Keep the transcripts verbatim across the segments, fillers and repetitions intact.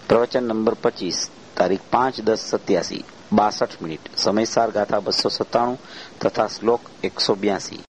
પ્રવચન નંબર પચીસ, તારીખ પાંચ દસ સત્યાસી, બાસઠ મિનિટ. સમયસાર ગાથા બસો સત્તાણું તથા શ્લોક એકસો બ્યાસી.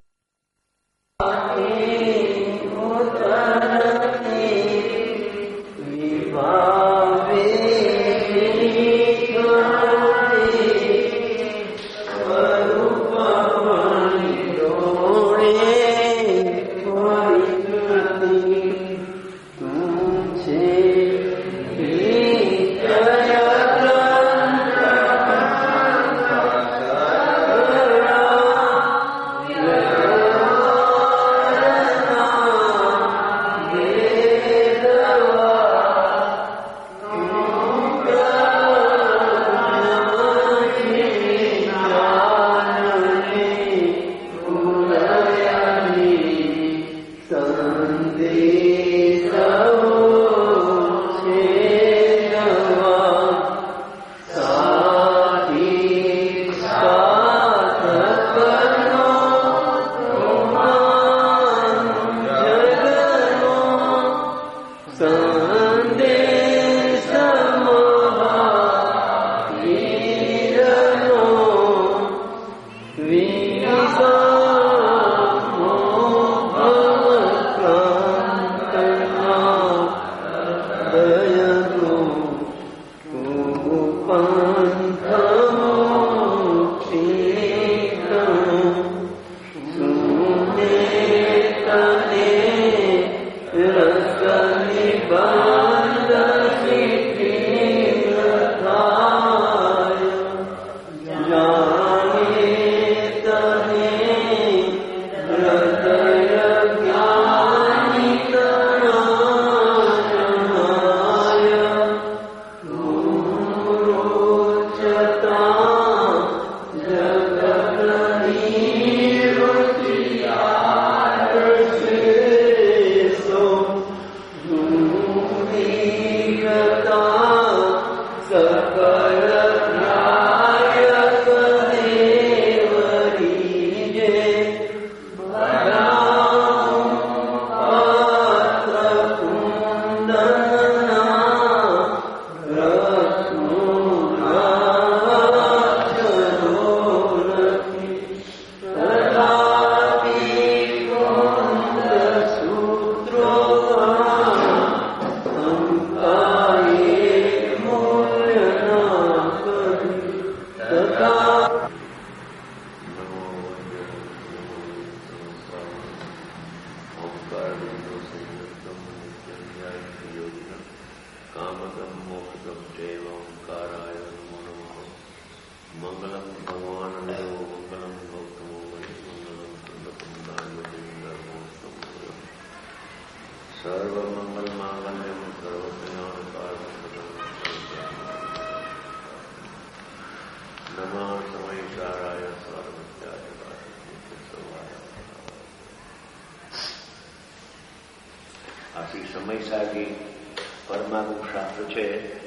સમયસારથી પરમાનું શાસ્ત્ર છે.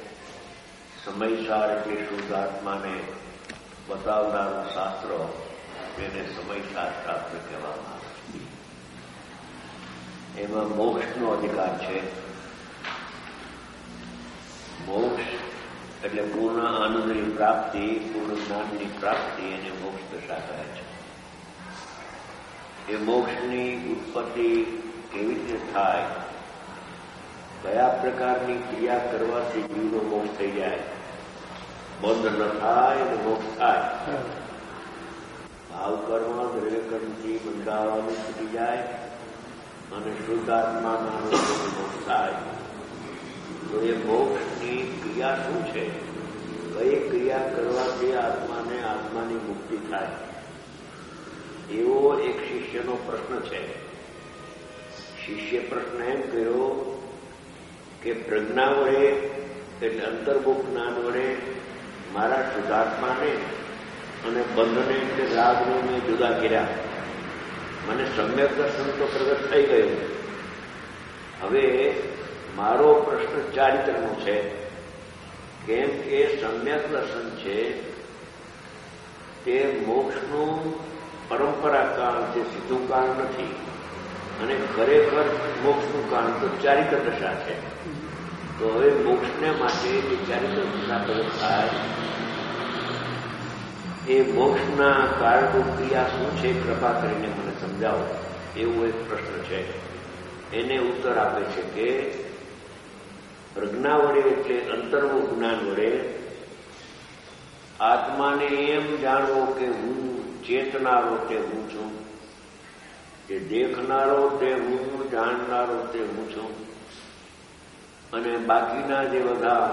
સમયસાર એટલે શુદ્ધાત્માને બતાવનારું શાસ્ત્ર, જેને સમયસાર શાસ્ત્ર કહેવામાં આવે છે. એમાં મોક્ષનો અધિકાર છે. મોક્ષ એટલે પૂર્ણ આનંદની પ્રાપ્તિ, પૂર્ણ જ્ઞાનની પ્રાપ્તિ, એને મોક્ષ દશા કહે છે. એ મોક્ષની ઉત્પત્તિ કેવી રીતે થાય, કયા પ્રકારની ક્રિયા કરવાથી જીવનો મોક્ષ થઈ જાય, બંધ ન થાય અને મોક્ષ થાય, ભાવ કર્મ દ્રવ્ય કર્મથી બંધાવાનું છૂટી જાય અને શુદ્ધાત્માના મોક્ષ થાય. તો એ મોક્ષની ક્રિયા શું છે, કઈ ક્રિયા કરવાથી આત્માને આત્માની મુક્તિ થાય, એવો એક શિષ્યનો પ્રશ્ન છે. શિષ્ય પ્રશ્ન એમ કર્યો કે પ્રજ્ઞા વડે એટલે અંતર્મુખ જ્ઞાન વડે મારા શુદ્ધાત્માને અને બંધને એટલે રાગને મેં જુદા કર્યા. મને સમ્યક દર્શન તો પ્રગટ થઈ ગયું. હવે મારો પ્રશ્ન ચારિત્રનો છે, કેમ કે સમ્યક દર્શન છે તે મોક્ષનું પરંપરા કારણ છે, સીધું કારણ નથી. અને ખરેખર મોક્ષનું કારણ તો ચારિત્ર દશા છે. તો હવે મોક્ષને માટે જે ચારિત્ર પ્રગટ થાય એ મોક્ષના કારણો ક્રિયા શું છે કૃપા કરીને મને સમજાવો, એવો એક પ્રશ્ન છે. એને ઉત્તર આપે છે કે પ્રજ્ઞા વડે એટલે અંતરનું જ્ઞાન વડે આત્માને એમ જાણવો કે હું ચેતનારો તે હું છું, જે દેખનારો તે હું, જાણનારો તે હું છું, અને બાકીના જે બધા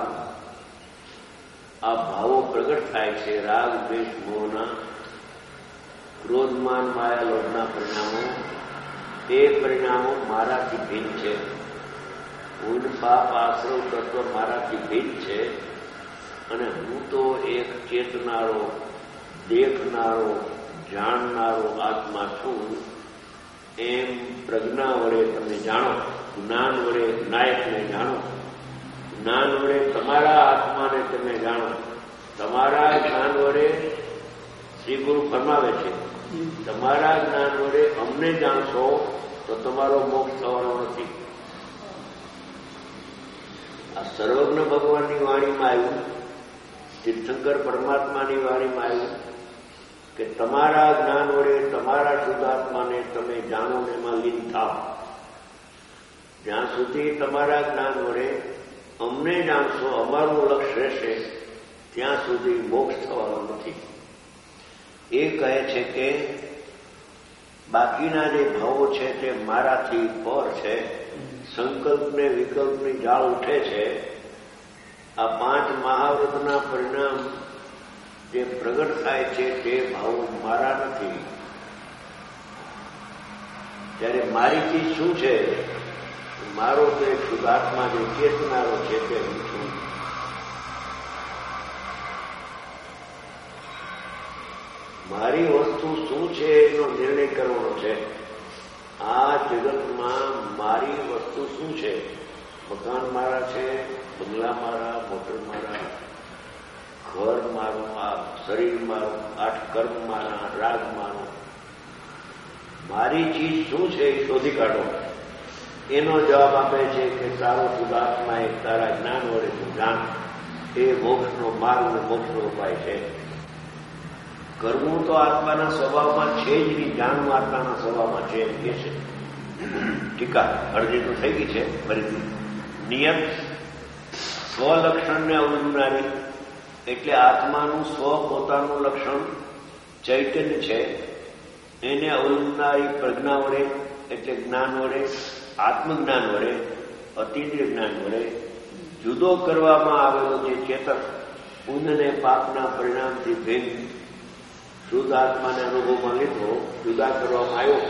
આ ભાવો પ્રગટ થાય છે રાગ દ્વેષ મોહના, ક્રોધમાન માયા લોભના પરિણામો, એ પરિણામો મારાથી ભિન્ન છે. પૂર્ણ પાપ આશ્રવ તત્વ મારાથી ભિન્ન છે અને હું તો એક ચેતનારો, દેખનારો, જાણનારો આત્મા છું. એમ પ્રજ્ઞા વડે તમે જાણો, જ્ઞાન વડે નાયકને જાણો, જ્ઞાન વડે તમારા આત્માને તમે જાણો. તમારા જ્ઞાન વડે શ્રી ગુરુ ફરમાવે છે તમારા જ્ઞાન વડે અમને જાણશો તો તમારો મોક્ષ થવાનો નથી. આ સર્વજ્ઞ ભગવાનની વાણીમાં આવ્યું, તીર્થંકર પરમાત્માની વાણીમાં આવ્યું કે તમારા જ્ઞાન વડે તમારા શુદ્ધાત્માને તમે જાણો ને એમાં લીન થાવ. જ્યાં સુધી તમારા જ્ઞાન વડે અમને જાણશો, અમારું લક્ષ્ય રહેશે, ત્યાં સુધી મોક્ષ થવાનો નથી. એ કહે છે કે બાકીના જે ભાવો છે તે મારાથી પર છે. સંકલ્પને વિકલ્પની જાળ ઉઠે છે. આ પાંચ મહાવ્રતના પરિણામ જે પ્રગટ થાય છે તે ભાવો મારા નથી. ત્યારે મારી ચીજ શું છે? મારો તો એક શુદ્ધાત્મા જે ચેતનારો છે તે હું છું. મારી વસ્તુ શું છે એનો નિર્ણય કરવાનો છે. આ જગતમાં મારી વસ્તુ શું છે? મકાન મારા છે, બંગલા મારા, મોટર મારા, ઘર મારું, આ શરીર મારું, આઠ કર્મ મારા, રાગ મારો. મારી ચીજ શું છે એ શોધી કાઢો. એનો જવાબ આપે છે કે તારો શુદ્ધાત્મા એક તારા જ્ઞાન વડે તું જાણ. એ મોક્ષનો માર્ગ અને મોક્ષનો ઉપાય છે. કરવું તો આત્માના સ્વભાવમાં છે જ નહીં, જાણવું આત્માના સ્વભાવમાં છે એમ કે છે. ટીકા અડધી તો થઈ ગઈ છે. ફરીથી નિયત સ્વલક્ષણને અવલંબનારી એટલે આત્માનું સ્વ પોતાનું લક્ષણ ચૈતન્ય છે એને અવલંબનારી પ્રજ્ઞા વડે એટલે જ્ઞાન વડે, આત્મજ્ઞાન વડે, અતિન્દ્રિય જ્ઞાન વડે જુદો કરવામાં આવેલો જે ચેતક પુણ્યને પાપના પરિણામથી ભિન્ન શુદ્ધ આત્માને અનુભવમાં લીધો, જુદા કરવામાં આવ્યો.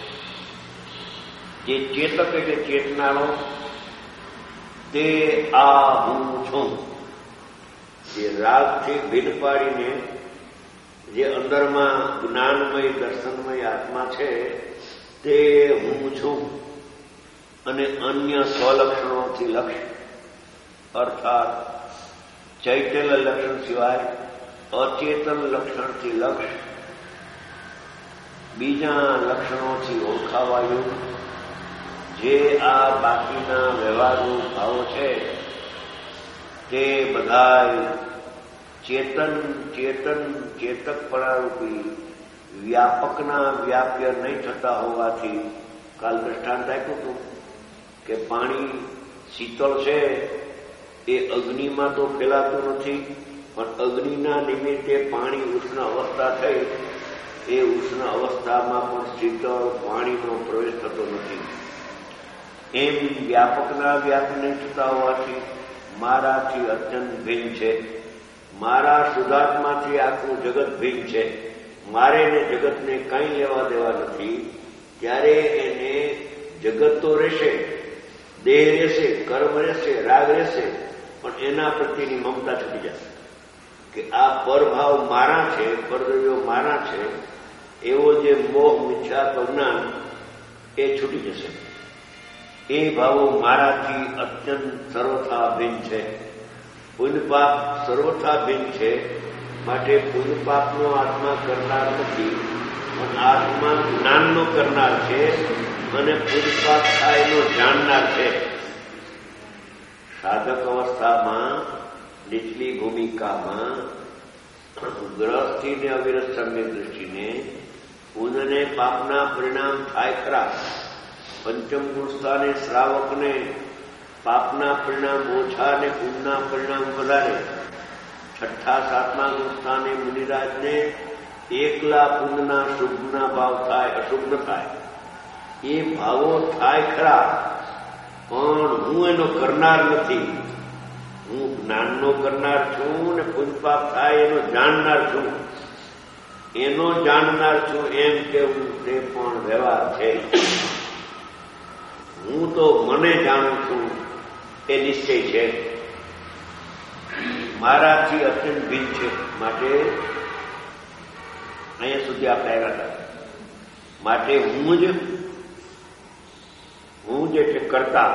જે ચેતક એટલે ચેતનારો તે આ હું છું. જે રાગથી ભિન્ન પાડીને જે અંદરમાં જ્ઞાનમય દર્શનમય આત્મા છે તે હું છું. અને અન્ય સ્વલક્ષણોથી લક્ષ અર્થાત ચૈતન્ય લક્ષણ સિવાય અચેતન લક્ષણથી લક્ષ બીજા લક્ષણોથી ઓળખાવાયું જે આ બાકીના વ્યવહારનો ભાવો છે તે બધા ચેતન ચેતન ચેતકપણારૂપી વ્યાપકના વ્યાપ્ય નહીં થતા હોવાથી કાલ દ્રષ્ટાંત આપ્યું હતું કે પાણી શીતળ છે એ અગ્નિમાં તો ફેલાતું નથી, પણ અગ્નિના નિમિત્તે પાણી ઉષ્ણ અવસ્થા થઈ એ ઉષ્ણ અવસ્થામાં પણ શીતળ પાણીનો પ્રવેશ થતો નથી. એમ વ્યાપકના વ્યાપ નહીં થતા હોવાથી મારાથી અત્યંત ભિન્ન છે. મારા શુદ્ધાત્માથી આખું જગત ભિન્ન છે. મારે ને જગતને કંઈ લેવા દેવા નથી. ત્યારે એને જગત તો રહેશે, દેહ રહેશે, કર્મ રહેશે, રાગ રહેશે, પણ એના પ્રત્યેની મમતા છૂટી જશે કે આ પરભાવ મારા છે, પરદ્રવ્યો મારા છે, એવો જે મોહ મિથ્યા અજ્ઞાન એ છૂટી જશે. એ ભાવો મારાથી અત્યંત સર્વથા ભિન્ન છે. પુણ્ય પાપ સર્વથા ભિન્ન છે. માટે પુણ્ય પાપનો આત્મા કરનાર નથી, પણ આત્મા જ્ઞાનનો કરનાર છે અને પુણ્ય પાપ થાય એનો જાણનાર છે. સાધક અવસ્થામાં નીચલી ભૂમિકામાં ગ્રહસ્થિને અવિરત સમ્યક દૃષ્ટિને પુણ્યને પાપના પરિણામ થાય ખરા. પંચમ ગુણસ્થાને શ્રાવકને પાપના પરિણામ ઓછા અને પુણ્યના પરિણામ વધારે. છઠ્ઠા સાતમા ગુણસ્થાને મુનિરાજને એકલા પુણ્યના શુભના ભાવ થાય, અશુભ થાય. એ ભાવો થાય ખરા, પણ હું એનો કરનાર નથી. હું જ્ઞાનનો કરનાર છું ને પુણ્યપાપ થાય એનો જાણનાર છું. એનો જાણનાર છું એમ કેવું તે પણ વ્યવહાર છે. હું તો મને જાણું છું એ નિશ્ચય છે. મારાથી અત્યંત ભિન્ન છે. માટે અહીંયા સુધી આપણે આવ્યા હતા. માટે હું જ હું જે છે કરતા.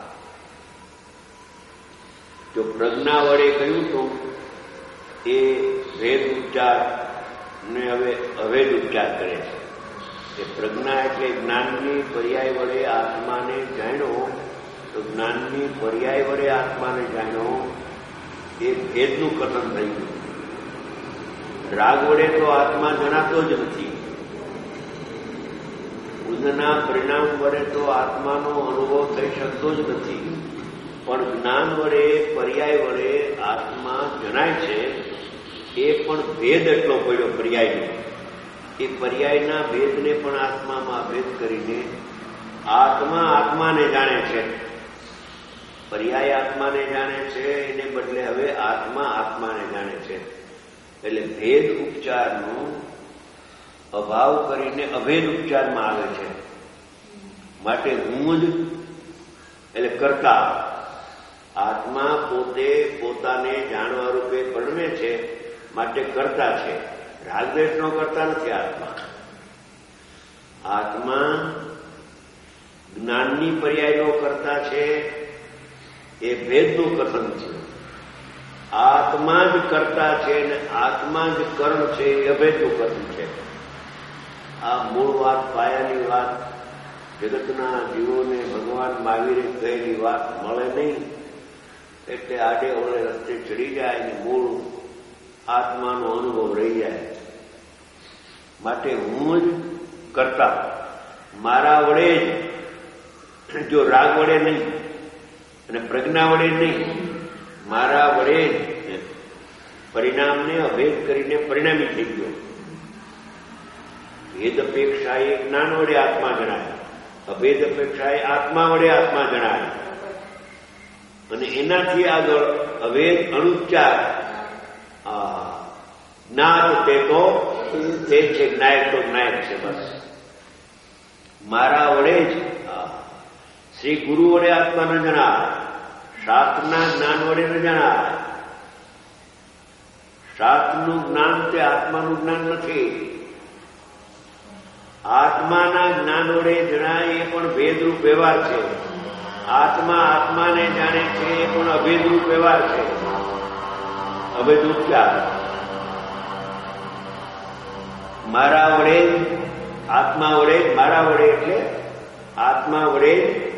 જો પ્રજ્ઞા વડે કહ્યું તો એ ભેદ ઉપચાર ને હવે અભેદ ઉપચાર કરે છે. એ પ્રજ્ઞા એટલે જ્ઞાનની પર્યાય વડે આત્માને જાણ્યો, તો જ્ઞાનની પર્યાય વડે આત્માને જાણ્યો એ ભેદનું કથન થઈ ગયું. રાગ વડે તો આત્મા જણાતો જ નથી. પુણ્યના પરિણામ વડે તો આત્માનો અનુભવ થઈ શકતો જ નથી. પણ જ્ઞાન વડે પર્યાય વડે આત્મા જણાય છે. એ પણ ભેદ એટલો પડ્યો પર્યાયનો. એ પર્યાયના ભેદને પણ આત્મામાં ભેદ કરીને આત્મા આત્માને જાણે છે. પર્યાય આત્માને જાણે છે, એને બદલે હવે આત્મા આત્માને જાણે છે. એટલે ભેદ ઉપચારનો અભાવ કરીને અભેદ ઉપચારમાં આવે છે. માટે હું જ એટલે કરતા. આત્મા પોતે પોતાને જાણવા રૂપે પરણે છે, માટે કરતા છે. રાગદ્વેષનો કરતા નથી આત્મા. આત્મા જ્ઞાનની પર્યાયનો કરતા છે. એ ભેદનું કથન છે. આત્મા જ કરતા છે અને આત્મા જ કર્મ છે, એ અભેદનું કથન છે. આ મૂળ વાત, પાયાની વાત, જગતના જીવોને ભગવાન મહાવીરે કહેલી વાત મળે નહીં. એટલે આડે ઓળે રસ્તે ચડી જાય અને મૂળ આત્માનો અનુભવ રહી જાય. માટે હું જ કરતા. મારા વડે જ, જો રાગ વડે નહીં અને પ્રજ્ઞા વડે નહીં, મારા વડે જ પરિણામને અભેદ કરીને પરિણામી થઈ ગયો. ભેદ અપેક્ષાએ જ્ઞાન વડે આત્મા જણાય, અભેદ અપેક્ષાએ આત્મા વડે આત્મા જણાય. અને એનાથી આગળ અભેદ અનુચ્ચાર જ્ઞાત તે તો તે છે, જ્ઞાયક તો જ્ઞાયક છે. બસ મારા વડે જ શ્રી ગુરુ વડે આત્મા ન જણાય, શાસ્ત્રના જ્ઞાન વડે ન જણાય. શાસ્ત્રનું જ્ઞાન તે આત્માનું જ્ઞાન નથી. આત્માના જ્ઞાન વડે જણાય એ પણ ભેદરૂપ વ્યવહાર છે. આત્મા આત્માને જાણે છે એ પણ અભેદરૂપ વ્યવહાર છે, અભેદ ઉપચાર. મારા વડે આત્મા વડે, મારા વડે એટલે આત્મા વડે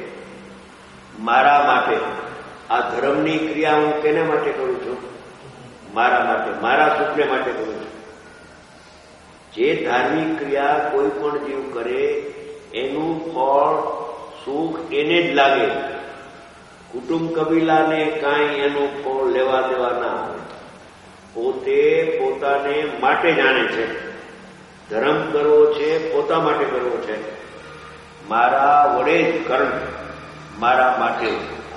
મારા માટે. આ ધર્મની ક્રિયા હું કેના માટે કરું છું? મારા માટે, મારા સુખને માટે કરું છું. જે ધાર્મિક ક્રિયા કોઈ પણ જીવ કરે એનું ફળ સુખ એને જ લાગે. કુટુંબ કબીલાને કાંઈ એનું ફળ લેવા દેવા ના આવે. પોતે પોતાને માટે જાણે છે. ધર્મ કરવો છે પોતા માટે કરવો છે. મારા વડે જ કર્મ, મારા માટે.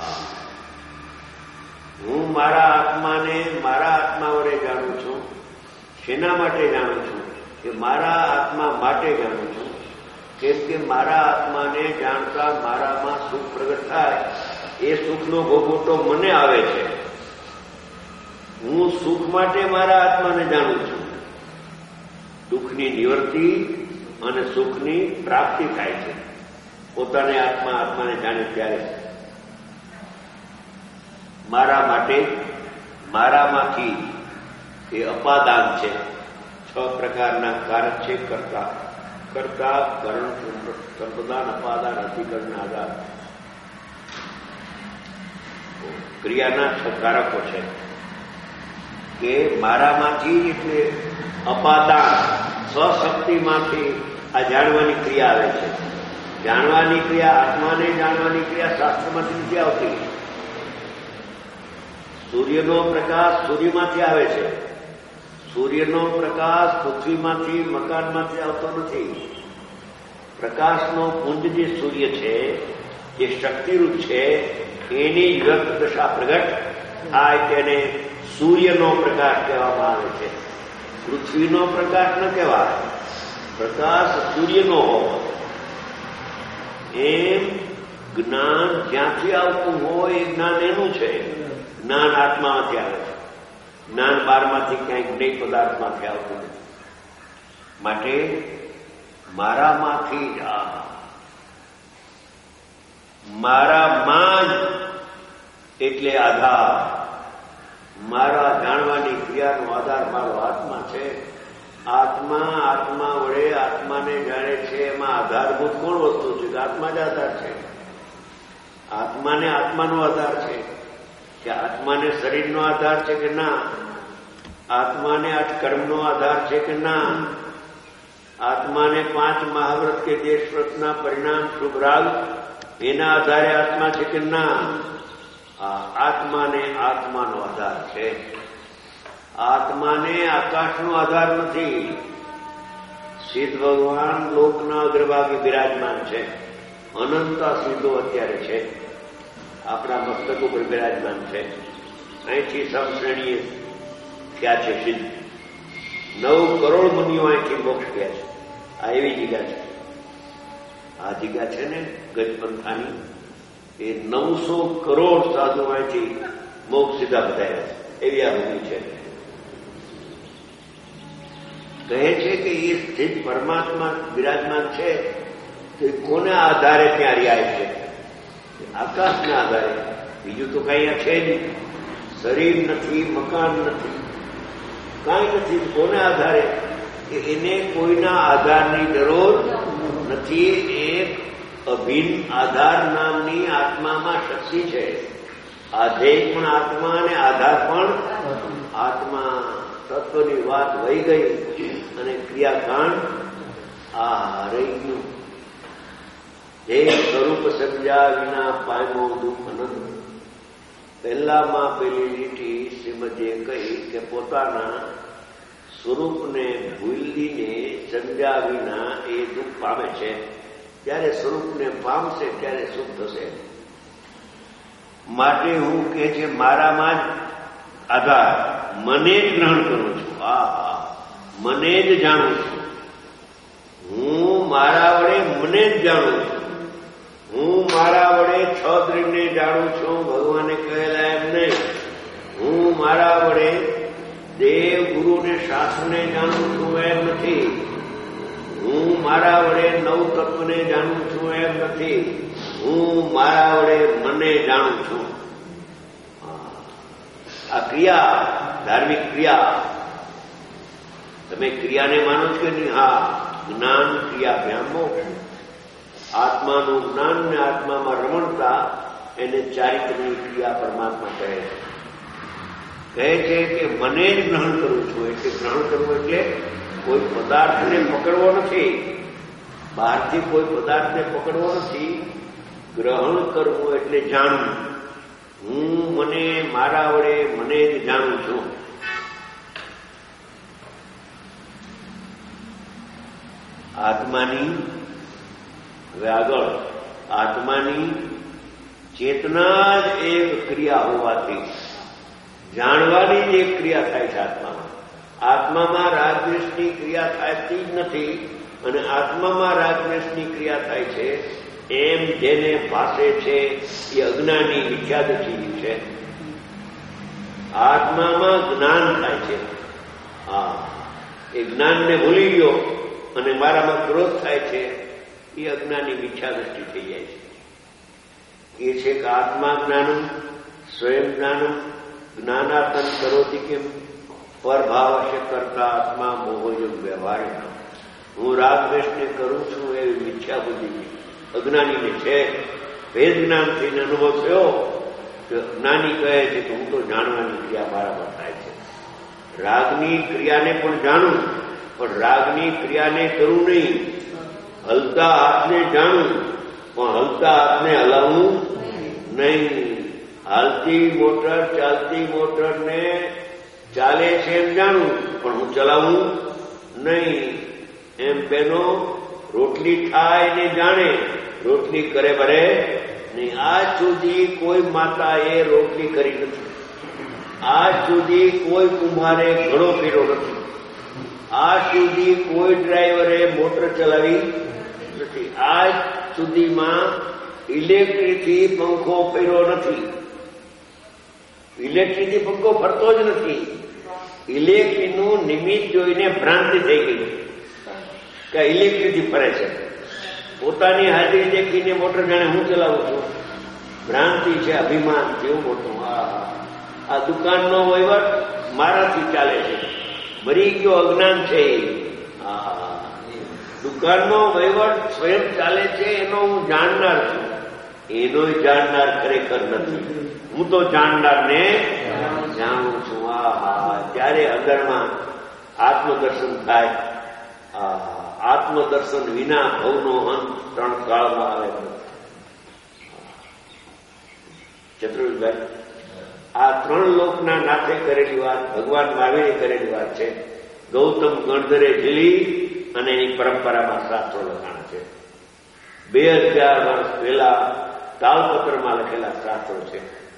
હું મારા આત્માને મારા આત્મા વડે જાણું છું. શેના માટે જાણું છું? કે મારા આત્મા માટે જાણું છું. કેમ કે મારા આત્માને જાણતા મારામાં સુખ પ્રગટ થાય. એ સુખનો ભોગવટો મને આવે છે. હું સુખ માટે મારા આત્માને જાણું છું. દુઃખની નિવૃત્તિ અને સુખની પ્રાપ્તિ થાય છે પોતાને આત્મા આત્માને જાણે ત્યારે. મારા માટે, મારામાંથી એ અપાદાન છે. છ પ્રકારના કારક છે કરતા. કરતા, કરણ, સંપ્રદાન, અપાદાન, અધિકરણ, આધાર. ક્રિયાના છ કારકો છે કે મારામાંથી એટલે અપાદાન સ્વશક્તિમાંથી આ જાણવાની ક્રિયા આવે છે. જાણવાની ક્રિયા, આત્માને જાણવાની ક્રિયા શાસ્ત્રમાંથી નથી આવતી. સૂર્યનો પ્રકાશ સૂર્યમાંથી આવે છે. સૂર્યનો પ્રકાશ પૃથ્વીમાંથી, મકાનમાંથી આવતો નથી. પ્રકાશનો પુંજ જે સૂર્ય છે, જે શક્તિરૂપ છે, એની વ્યક્ત દશા પ્રગટ થાય તેને સૂર્યનો પ્રકાશ કહેવામાં આવે છે. પૃથ્વીનો પ્રકાશ ન કહેવાય, પ્રકાશ સૂર્યનો હોવો. એમ જ્ઞાન જ્યાંથી આવતું હોય એ જ્ઞાન એનું છે. જ્ઞાન આત્મામાંથી આવે છે. જ્ઞાન બારમાંથી ક્યાંક નહીં પદાર્થમાંથી આવતું નથી. માટે મારામાંથી જ આ મારામાં જ એટલે આધાર, મારા જાણવાની ક્રિયાનો આધાર મારો આત્મા છે. આત્મા આત્મા વડે આત્માને જાણે છે. એમાં આધારભૂત કોણ વસ્તુ છે? આત્મા જ આધાર છે. આત્માને આત્માનો આધાર છે કે આત્માને શરીરનો આધાર છે કે ના? આત્માને આ કર્મનો આધાર છે કે ના? આત્માને પાંચ મહાવ્રત કે દેશવ્રતના પરિણામ શુભરાગ એના આધારે આત્મા છે કે ના? આત્માને આત્માનો આધાર છે. આત્માને આકાશનો આધાર નથી. સિદ્ધ ભગવાન લોકના અગ્રભાગે બિરાજમાન છે. અનંતા સિદ્ધો અત્યારે છે, આપણા મસ્તક ઉપર બિરાજમાન છે. અહીંથી સમશ્રેણીએ થયા છે સિદ્ધ. નવ કરોડ મુનિઓ અહીંથી મોક્ષ ગયા છે. આ એવી જગ્યા છે. આ જગ્યા છે ને ગજપંથાની, એ નવસો કરોડ સાધુ અહીંથી મોક્ષ સીધા બતાવ્યા છે. એવી આ ભૂમિ છે. કહે છે કે એ સ્થિત પરમાત્મા બિરાજમાન છે તો કોને આધારે ત્યાં રહ્યા છે? આકાશના આધારે. બીજું તો કઈ છે નહીં. શરીર નથી, મકાન નથી, કાંઈ નથી. કોને આધારે? કે એને કોઈના આધારની જરૂર નથી. એક અભિન્ન આધાર નામની આત્મામાં શક્તિ છે. આધેય પણ આત્મા અને આધાર પણ આત્મા. તત્વની વાત વહી ગઈ અને ક્રિયાકાંડ આ રહી ગયું. જે સ્વરૂપ સમજ્યા વિના પામ્યો દુઃખ અનંત. પહેલામાં પેલી લીટી શ્રીમદીએ કહી કે પોતાના સ્વરૂપને ભૂલીને સમજ્યા વિના એ દુઃખ પામે છે. જ્યારે સ્વરૂપને પામશે ત્યારે સુખ થશે. માટે હું કે છે મારામાં જ આધાર, મને જ ગ્રહણ કરું છું. હા હા, મને જ જાણું છું. હું મારા વડે મને જ જાણું છું. હું મારા વડે છ દ્રવ્યને જાણું છું. ભગવાને કહેલા એમ નહીં. હું મારા વડે દેવ ગુરુ ને શાસ્ત્રને જાણું છું એમ નથી. હું મારા વડે નવ તત્વને જાણું છું એમ નથી. હું મારા વડે મને જાણું છું. આ ક્રિયા, ધાર્મિક ક્રિયા. તમે ક્રિયાને માનો છો કે નહીં? હા. જ્ઞાન ક્રિયા ભ્યામ મોક્ષ. આત્માનું જ્ઞાન ને આત્મામાં રમણતા એને ચારિત્રની ક્રિયા પરમાત્મા કહે છે. કહે છે કે મને જ ગ્રહણ કરું છું. એટલે ગ્રહણ કરવું એટલે કોઈ પદાર્થને પકડવો નથી. બહારથી કોઈ પદાર્થને પકડવો નથી. ગ્રહણ કરવું એટલે જાણવું. હું મને મારા વડે મને જ જાણું છું. આત્માની હવે આગળ આત્માની ચેતના જ એક ક્રિયા હોવાથી જાણવાની જ એક ક્રિયા થાય છે આત્મામાં. આત્મામાં રાગદ્વેષની ક્રિયા થતી જ નથી અને આત્મામાં રાગદ્વેષની ક્રિયા થાય છે એમ જેને ભાષે છે એ અજ્ઞાની મિથ્યાદૃષ્ટિ છે. આત્મામાં જ્ઞાન થાય છે. હા, એ જ્ઞાનને ભૂલી ગયો અને મારામાં ક્રોધ થાય છે એ અજ્ઞાની મિથ્યાદૃષ્ટિ થઈ જાય છે. એ છે કે આત્મા જ્ઞાનમ સ્વયં જ્ઞાનમ જ્ઞાનાતન કરોતી કેમ પરભાવશ્ય કરતા આત્મા મોહયોગ વ્યવહાર. હું રાગદ્વેષને કરું છું એવી મિથ્યા બુદ્ધિ અજ્ઞાનીને છે. વેદ જ્ઞાનથી અનુભવ થયો જ્ઞાની કહે છે કે હું તો જાણવાની ક્રિયા બરાબર થાય છે. રાગની ક્રિયાને પણ જાણું, પણ રાગની ક્રિયાને કરું નહીં. હલતા હાથને જાણું, પણ હલતા હાથને હલાવવું નહીં. હાલતી મોટર ચાલતી મોટરને ચાલે છે એમ જાણું, પણ હું ચલાવું નહીં. એમ બેનો રોટલી થાય ને જાણે, રોટલી કરે ભરે નહીં. આજ સુધી કોઈ માતાએ રોટલી કરી નથી. આજ સુધી કોઈ કુંભારે ઘડો કર્યો નથી. આજ સુધી કોઈ ડ્રાઈવરે મોટર ચલાવી નથી. આજ સુધીમાં ઇલેક્ટ્રિકથી પંખો ફર્યો નથી. ઇલેક્ટ્રિકથી પંખો ફરતો જ નથી. ઇલેક્ટ્રિકનું નિમિત્ત જોઈને ભ્રાંતિ થઈ ગઈ કે ઇલેક્ટ્રિકથી ફરે છે. પોતાની હાજરી દેખીને મોટર જાણે હું ચલાવું છું. ભ્રાંતિ છે, અભિમાન કેવું મોટું. આ દુકાનનો વહીવટ મારાથી ચાલે છે. મરી ગયો અજ્ઞાન છે. દુકાનનો વહીવટ સ્વયં ચાલે છે એનો હું જાણનાર છું. એનો જાણનાર ખરેખર નથી. હું તો જાણનારને જાણું છું. આ ત્યારે અંદરમાં આત્મદર્શન થાય. આત્મદર્શન વિના ભવનો અંત ત્રણ કાળમાં આવે. ચતુર્ભાઈ, આ ત્રણ લોકના નાથે કરેલી વાત, ભગવાન મહાવીરે કરેલી વાત છે. ગૌતમ ગણધરે ઝીલી અને એની પરંપરામાં શાસ્ત્રો લખાણા છે. બે હજાર વર્ષ પહેલા તાલપત્રમાં લખેલા શાસ્ત્રો છે.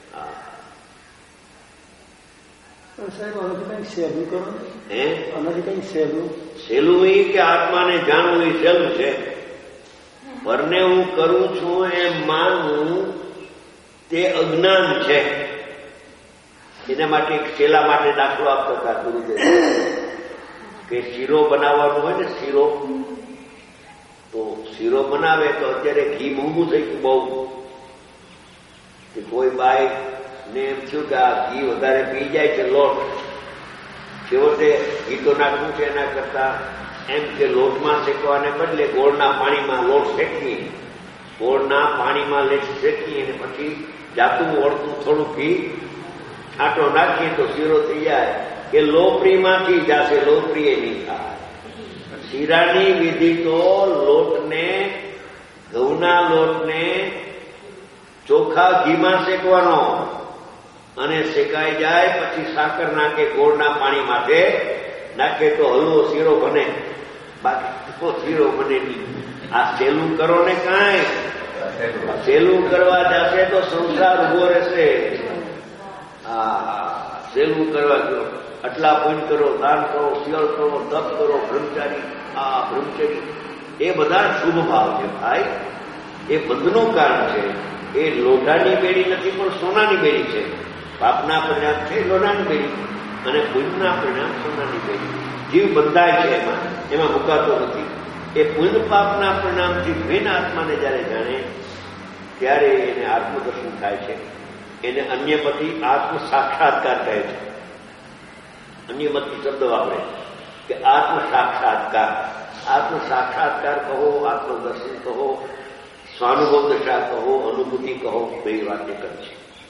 સહેલું એ કે આત્માને જાણવું એ સહેલું છે. પરને હું કરું છું એમ માનવું તે અજ્ઞાન છે. એના માટે છેલ્લા માટે દાખલો આપતા હતા ગુરુદેવ કે શીરો બનાવવાનો હોય ને, શીરો તો શીરો બનાવે તો અત્યારે ઘી મોંઘું થઈ ગયું બહુ. કે કોઈ બાઈ ને એમ થયું કે આ ઘી વધારે પી જાય છે લોટ, છેવટે ઘી તો નાખવું છે એના કરતા એમ કે લોટમાં શેકવાને બદલે ગોળના પાણીમાં લોટ શેકવી, ગોળના પાણીમાં લેટ શેકી અને પછી જાતું વળતું થોડું ઘી છાંટો નાખીએ તો શીરો થઈ જાય. કે લોપરીમાંથી જાશે, લોપરી એ નહીં થાય. શીરાની વિધિ તો લોટને, ઘઉંના લોટને ચોખા ઘીમાં શેકવાનો અને શેકાઈ જાય પછી સાકર નાખે, ગોળના પાણી માટે નાખે તો હલવો શીરો બને. બાકી તો શીરો બને નહીં. આ સહેલું કરો ને કાંઈ, સહેલું કરવા જશે તો સંસાર ઉભો રહેશે. હા, સહેલું કરવા ગયો, આટલા પુણ્ય કરો, દાન કરો, શિયળ કરો, તપ કરો, બ્રહ્મચારી, આ બ્રહ્મચરી, એ બધા શુભ ભાવ છે ભાઈ. એ બંધનું કારણ છે. એ લોઢાની બેડી નથી પણ સોનાની બેડી છે. પાપના પરિણામ છે લોઢાની બેડી અને પુણ્યના પરિણામ સોનાની બેડી. જીવ બંધાય છે એમાં, એમાં મુકાતો નથી. એ પુણ્ય પાપના પરિણામથી ભિન્ન આત્માને જયારે જાણે ત્યારે એને આત્મદર્શન થાય છે. એને અન્યમતી આત્મ સાક્ષાત્કાર કહે છે. અન્યમતી શબ્દ વાપરે કે આત્મ સાક્ષાત્કાર. આત્મ સાક્ષાત્કાર કહો, આત્મદર્શન કહો, સ્વાનુભવ દશા કહો, અનુભૂતિ કહો, બે વાત એક જ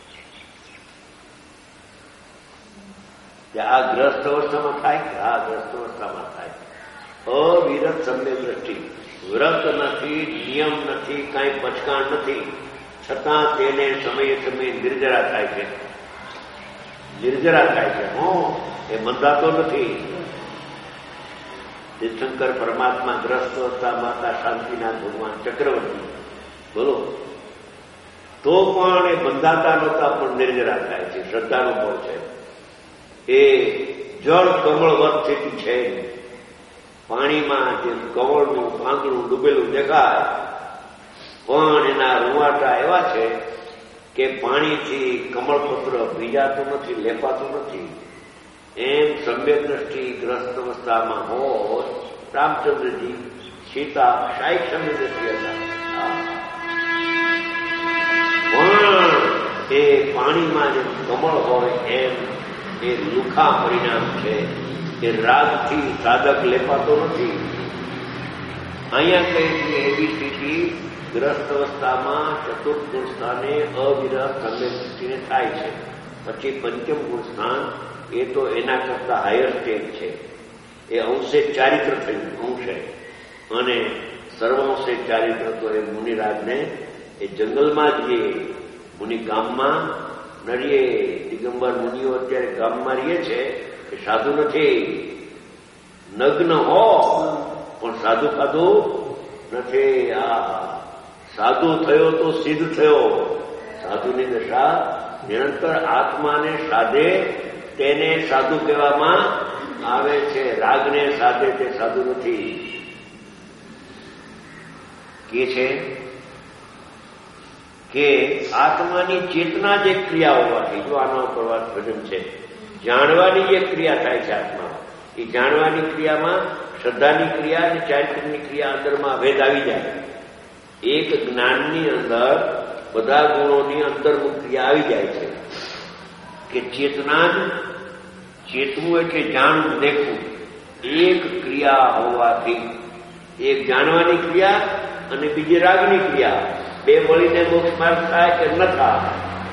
છે. આ ગ્રસ્ત અવસ્થામાં થાય કે આ ગ્રસ્ત અવસ્થામાં થાય. અવિરત સમ્યક દ્રષ્ટિ. વ્રત નથી, નિયમ નથી, કાંઈ પચકાણ નથી, છતાં તેને સમયે સમયે નિર્જરા થાય છે. નિર્જરા થાય છે. હો, એ બંધાતો નથી. તીર્થંકર પરમાત્મા ગ્રસ્ત અવસ્થા માતા શાંતિનાથ ભગવાન ચક્રવર્તી બોલો તો પણ એ બંધાતા નહોતા પણ નિર્જરા થાય છે. શ્રદ્ધાનું ફળ છે. એ જળ કમળવત સ્થિતિ છે. પાણીમાં જેમ કમળનું પાંદડું ડૂબેલું દેખાય પણ એના રૂવાટા એવા છે કે પાણીથી કમળપત્ર ભીજાતું નથી, લેપાતું નથી. એમ સમ્યક દ્રષ્ટિ ગ્રસ્ત અવસ્થામાં હોય. રામચંદ્રજી સીતા શાયક સમ્યક દ્રષ્ટિ હતા પણ એ પાણીમાં જેમ કમળ હોય એમ એ લુખા પરિણામ છે. એ રાગથી સાધક લેપાતો નથી. અહીંયા કઈ છે એવી સ્થિતિ ગ્રસ્ત અવસ્થામાં ચતુર્થ ગુણ સ્થાને અવિરહ સમ્યક દૃષ્ટિને થાય છે. પછી પંચમ ગુણ સ્થાન એ તો એના કરતા હાયર સ્ટેજ છે. એ અંશે ચારિત્ર થયું અંશે, અને સર્વાંશે ચારિત્ર તો એ મુનિરાજને એ જંગલમાં જ રહીએ, મુનિ ગામમાં ન રહીએ. દિગંબર મુનિઓ અત્યારે ગામમાં રહીએ છે એ સાધુ નથી. નગ્ન હો પણ સાધુ ખાધું નથી. આ સાધુ થયો તો સિદ્ધ થયો. સાધુની દશા નિરંતર આત્માને સાધે તેને સાધુ કહેવામાં આવે છે. રાગને સાધે તે સાધુ નથી. કે છે કે આત્માની ચેતના જે ક્રિયા હોવાથી, જો આનો પ્રવાસ ભજન છે, જાણવાની જે ક્રિયા થાય છે આત્મા, એ જાણવાની ક્રિયામાં શ્રદ્ધાની ક્રિયા અને ચારિત્ર્યની ક્રિયા અંદરમાં ભેદ આવી જાય. એક જ્ઞાનની અંદર બધા ગુણોની અંતર્મુખ ક્રિયા આવી જાય છે. કે ચેતના જ, ચેતવું એટલે જાણવું, દેખવું, એક ક્રિયા હોવાથી, એક જાણવાની ક્રિયા અને બીજી રાગની ક્રિયા, બે મળીને મોક્ષ માર્ગ થાય કે ન થાય.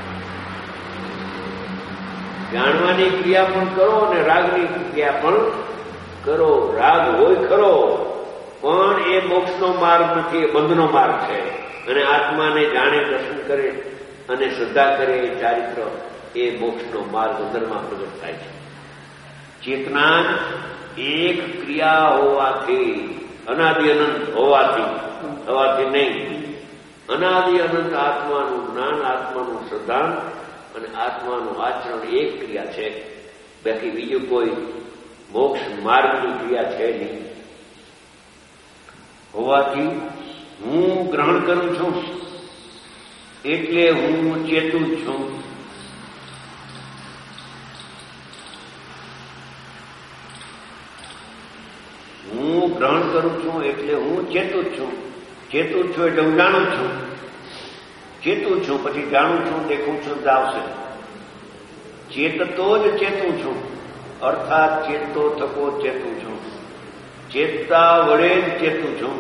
જાણવાની ક્રિયા પણ કરો અને રાગની ક્રિયા પણ કરો. રાગ હોય ખરો પણ એ મોક્ષનો માર્ગ નથી, એ બંધનો માર્ગ છે. અને આત્માને જાણે, દર્શન કરે અને શ્રદ્ધા કરે એ ચારિત્ર, એ મોક્ષનો માર્ગ અંદરમાં પ્રગટ થાય છે. ચેતના એક ક્રિયા હોવાથી, અનાદિ અનંત હોવાથી, થવાથી નહીં, અનાદિ અનંત આત્માનું જ્ઞાન, આત્માનું શ્રદ્ધા અને આત્માનું આચરણ એક ક્રિયા છે. બાકી બીજું કોઈ મોક્ષ માર્ગની ક્રિયા છે નહીં. હોવાથી હું ગ્રહણ કરું છું એટલે હું ચેતું છું. હું ગ્રહણ કરું છું એટલે હું ચેતું છું. ચેતું છું એટલે હું જાણું છું. ચેતું છું પછી જાણું છું, દેખું છું, આવશે. ચેતતો જ ચેતું છું, અર્થાત ચેતો થકો ચેતું છું. ચેતતા વડે જ ચેતું છું.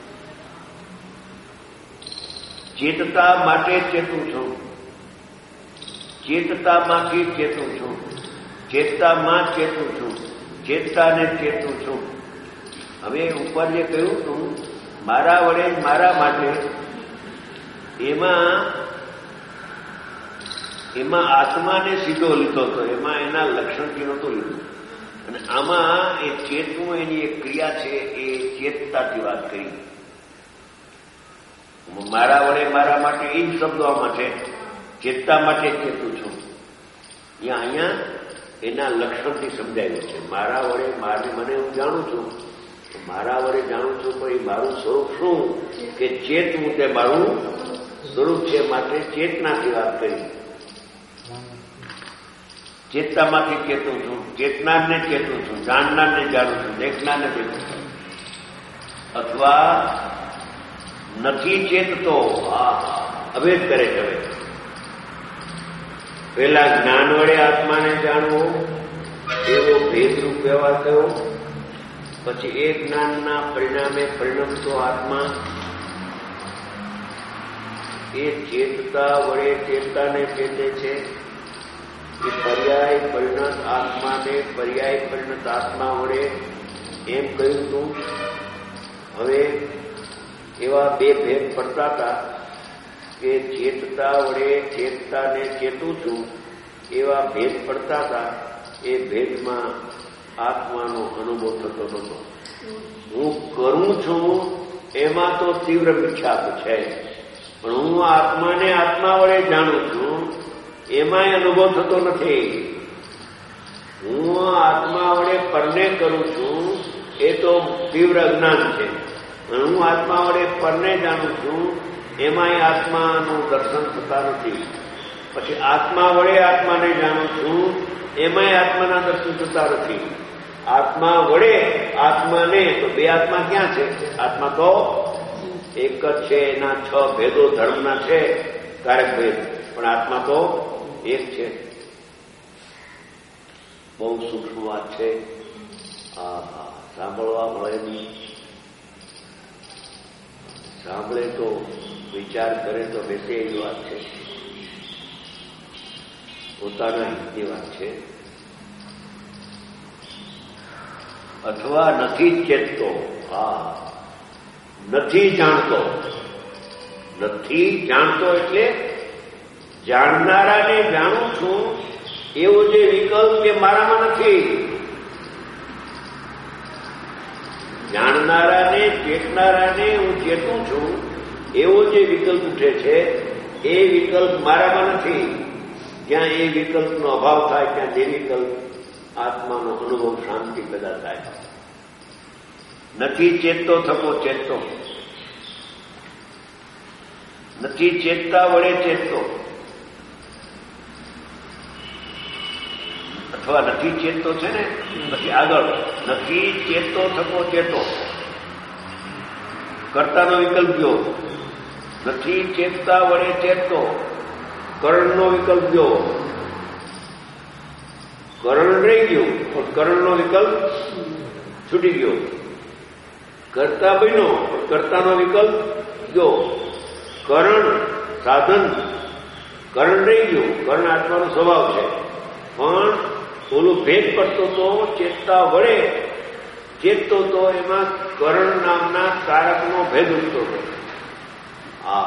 ચેતતા માટે ચેતું છું. ચેતતામાંથી ચેતું છું. ચેતતામાં ચેતું છું. ચેતતાને ચેતું છું. હવે ઉપર જે કહ્યું હતું મારા વડે મારા માટે, એમાં એમાં આત્માને સીધો લીધો હતો, એમાં એના લક્ષણથી નહોતું લીધું. અને આમાં એ ચેતવું એની એક ક્રિયા છે, એ ચેતતાથી વાત કરી. મારા વડે મારા માટે એ જ શબ્દો આમાં છે. ચેતતા માટે ચેતું છું. અહીંયા અહીંયા એના લક્ષણથી સમજાયું છે. મારા વડે મારે મને હું જાણું છું, મારા વડે જાણું છું, પણ એ મારું સ્વરૂપ શું કે ચેતવું તે મારું સ્વરૂપ છે. માટે ચેતનાથી વાત કરી. ચેતતામાંથી ચેતું છું, ચેતનારને ચેતું છું, જાણનારને જાણું છું, દેખનારને દેખું છું. અથવા નથી ચેતતો, આ અભેદ કરે છે. હવે પેલા જ્ઞાન વડે આત્માને જાણવો એવો ભેદરૂપ વ્યવહાર થયો. પછી એ જ્ઞાનના પરિણામે પરિણમતો આત્મા એ ચેતતા વડે ચેતતાને ચેતે છે. એ પર્યાય પરિણત આત્માને પર્યાય પરિણત આત્મા વડે એમ કહ્યું હતું. હવે એવા બે ભેદ પડતા હતા કે ચેતતા વડે ચેતતાને ચેતું છું, એવા ભેદ પડતા હતા. એ ભેદમાં આત્માનો અનુભવ થતો નહોતો. હું કરું છું એમાં તો તીવ્ર વિક્ષાપ છે, પણ હું આત્માને આત્મા વડે જાણું છું એમાંય અનુભવ થતો નથી. હું આત્મા વડે પરને કરું છું એ તો તીવ્ર અજ્ઞાન છે. હું આત્મા વડે પરને જાણું છું એમાંય આત્માનું દર્શન થતા નથી. પછી આત્મા વડે આત્માને જાણું છું એમાંય આત્માના દર્શન થતા નથી. આત્મા વડે આત્માને, તો બે આત્મા ક્યાં છે? આત્મા તો એક જ છે. એના છ ભેદો ધર્મના છે, કારક ભેદ, પણ આત્મા તો એક છે. બહુ સૂક્ષ્મ વાત છે. આ સાંભળવા મળે નહીં. સાંભળે તો વિચાર કરે તો બેસે એવી વાત છે, પોતાના હિતની વાત છે. અથવા નથી ચેતતો, હા નથી જાણતો. નથી જાણતો એટલે જાણનારાને જાણું છું એવો જે વિકલ્પ એ મારામાં નથી. જાણનારાને ચેતનારાને હું ચેતું છું એવો જે વિકલ્પ ઉઠે છે એ વિકલ્પ મારામાં નથી. જ્યાં એ વિકલ્પનો અભાવ થાય ત્યાં જે વિકલ્પ આત્માનો અનુભવ શાંતિ પેદા થાય. નથી ચેતતો થકો ચેતતો, નથી ચેતતા વડે ચેતતો, અથવા નથી ચેતતો છે ને પછી આગળ નથી ચેતતો થકો ચેતો, કર્તાનો વિકલ્પ ગયો. નથી ચેતતા વડે ચેતતો, કરણનો વિકલ્પ ગયો. કરણ રહી ગયું પણ કરણનો વિકલ્પ છૂટી ગયો. કર્તા બન્યો પણ કર્તાનો વિકલ્પ ગયો. કરણ સાધન કરણ રહી ગયું. કરણ આત્માનો સ્વભાવ છે પણ ઓલું ભેદ પડતો તો ચેતતા વડે ચેતતો તો એમાં કરણ નામના કારકનો ભેદ ઉઠતો હતો. આ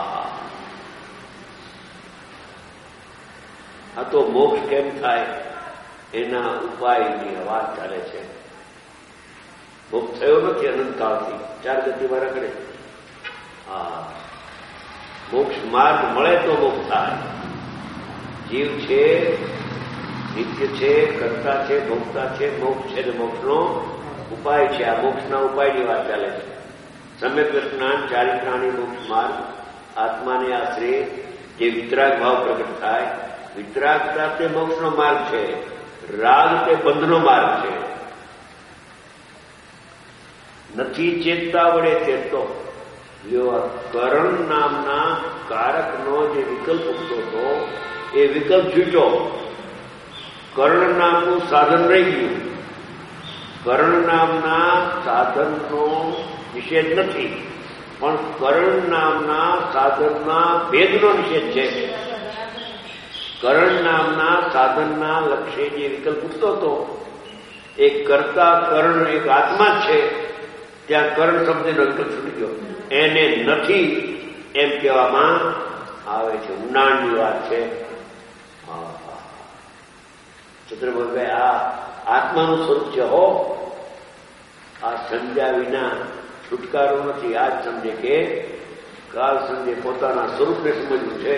આ તો મોક્ષ કેમ થાય એના ઉપાયની વાત ચાલે છે. મોક્ષ થયો નથી અનંતકાળથી, ચાર ગતિમાં રખડે. હા, મોક્ષ માર્ગ મળે તો મોક્ષ થાય. જીવ છે, નિત્ય છે, કર્તા છે, ભોગતા છે, મોક્ષ છે ને મોક્ષનો ઉપાય છે. આ મોક્ષના ઉપાયની વાત ચાલે છે. સમ્યક જ્ઞાન, ચારિત્રાણી મોક્ષ માર્ગ, આત્માને આશરે જે વિતરાગ ભાવ પ્રગટ થાય. વિતરાગતા તે મોક્ષનો માર્ગ છે, રાગ તે બંધનો માર્ગ છે. નથી ચેતતા વડે ચેતતો. કરણ નામના કારકનો જે વિકલ્પ ઉઠતો હતો એ વિકલ્પ છૂટ્યો. કરણ નામનું સાધન રહી ગયું. કરણ નામના સાધનનો નિષેધ નથી પણ કરણ નામના સાધનના ભેદનો નિષેધ છે. કરણ નામના સાધનના લક્ષ્ય જે વિકલ્પ ઉઠતો હતો એ કરતા કરણ એક આત્મા જ છે. ત્યાં કરણ શબ્દનો વિકલ્પ છૂટી ગયો. એને નથી એમ કહેવામાં આવે છે. ઊંડાણની વાત છે. ચંદ્રભાઈ આ આત્માનું સ્વરૂપ છે. હો, આ સમજ્યા વિના છુટકારો નથી. આ જ સમજે કે કાલ સમજે પોતાના સ્વરૂપને સમજવું છે.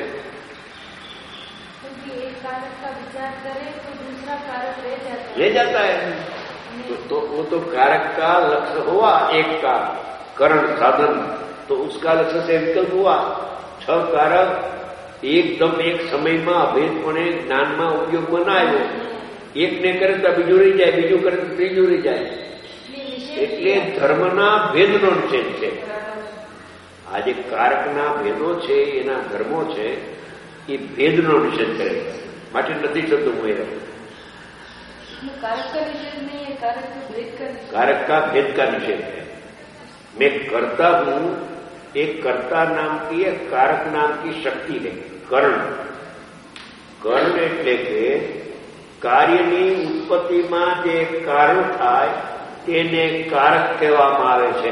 एक कारक का विचार करे तो दूसरा कारक ले जाता है ले जाता है तो, तो वो तो कारक का लक्ष्य हुआ एक का करण साधन, तो उसका लक्ष्य से विकल्प हुआ. छ कारक एकदम एक समय में अभेदपणे ज्ञान में उपयोग में ना આવ્યો. એક ને કરે તો બીજું રહી જાય, બીજું કરે તો ત્રીજું રહી જાય. એટલે ધર્મના ભેદનો નિષેધ છે. આ જે કારકના ભેદો છે એના ધર્મો છે એ ભેદનો નિષેધ કરે માટે નથી થતું. कारक का निषेध नहीं है, कारक का भेद का निषेध. कारक का भेद का निषेध है. मैं करता हूं, एक कर्ता नाम की एक कारक नाम की शक्ति है कर्ण. कर्ण એટલે કે કાર્યની ઉત્પત્તિમાં જે કારણ થાય તેને કારક કહેવામાં આવે છે.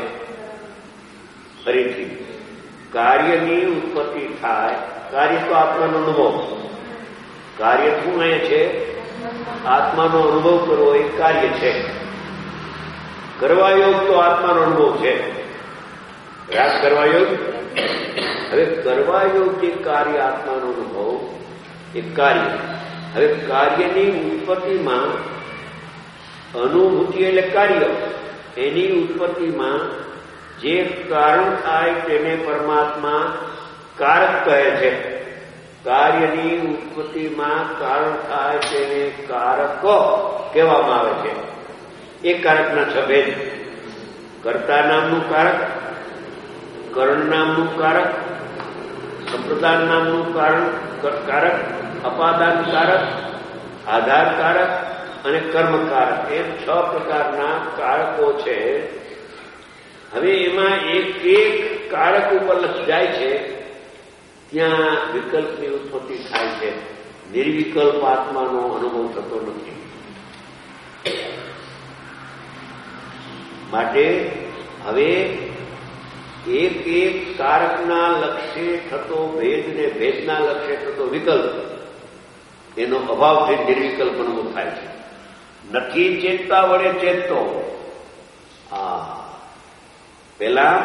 ફરીથી કાર્યની ઉત્પત્તિ થાય. કાર્ય તો આત્માનો અનુભવ. કાર્ય શું અહીંયા છે? આત્માનો અનુભવ કરવો એ કાર્ય છે. કરવા યોગ તો આત્માનો અનુભવ છે. રાગ કરવા યોગ. હવે કરવા યોગ જે કાર્ય આત્માનો અનુભવ એ કાર્ય. હવે કાર્યની ઉત્પત્તિમાં અનુભૂતિ એટલે કાર્ય. એની ઉત્પત્તિમાં જે કારણ થાય તેને પરમાત્મા કારક કહે છે. કાર્યની ઉત્પત્તિમાં કારણ થાય તેને કારક કહેવામાં આવે છે. એ કારકના છ ભેદ. કર્તા નામનું કારક, કરણ નામનું કારક, સંપ્રદાન નામનું કારણ કારક, અપાદાન કારક, આધાર કારક અને કર્મ કારક. એમ છ પ્રકારના કારકો છે. હવે એમાં એક એક કારક ઉપર લક્ષ જાય છે ત્યાં વિકલ્પની ઉત્પત્તિ થાય છે. નિર્વિકલ્પ આત્માનો અનુભવ થતો નથી. માટે હવે એક એક કારકના લક્ષ્ય થતો ભેદ ને ભેદના લક્ષ્ય થતો વિકલ્પ એનો અભાવથી નિર્વિકલ્પ અનુભવ થાય છે. નથી ચેતતા વડે ચેતતો. આ પેલા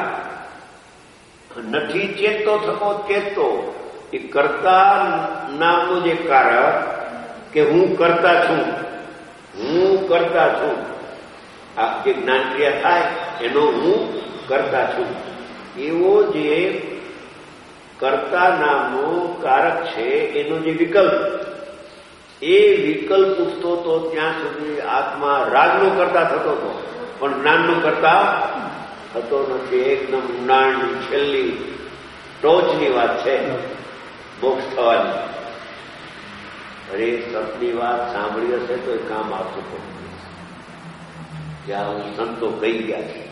નથી ચેતતો થતો ચેતતો એ કર્તા નામનું જે કારક કે હું કરતા છું, હું કરતા છું, આ જે જ્ઞાન ક્રિયા થાય એનો હું કરતા છું, એવો જે કર્તા નામનો કારક છે એનો જે વિકલ્પ, એ વિકલ્પ ઉઠતો તો ત્યાં સુધી આત્મા રાજનો કરતા થતો હતો, પણ જ્ઞાનનો કરતા થતો નથી. એકદમ ઊંડાણની છેલ્લી ટોચની વાત છે મોક્ષ થવાની. અરે સતની વાત સાંભળી હશે તો એ કામ આવતું હતું. જ્યાં હું સંતો કહી ગયા છે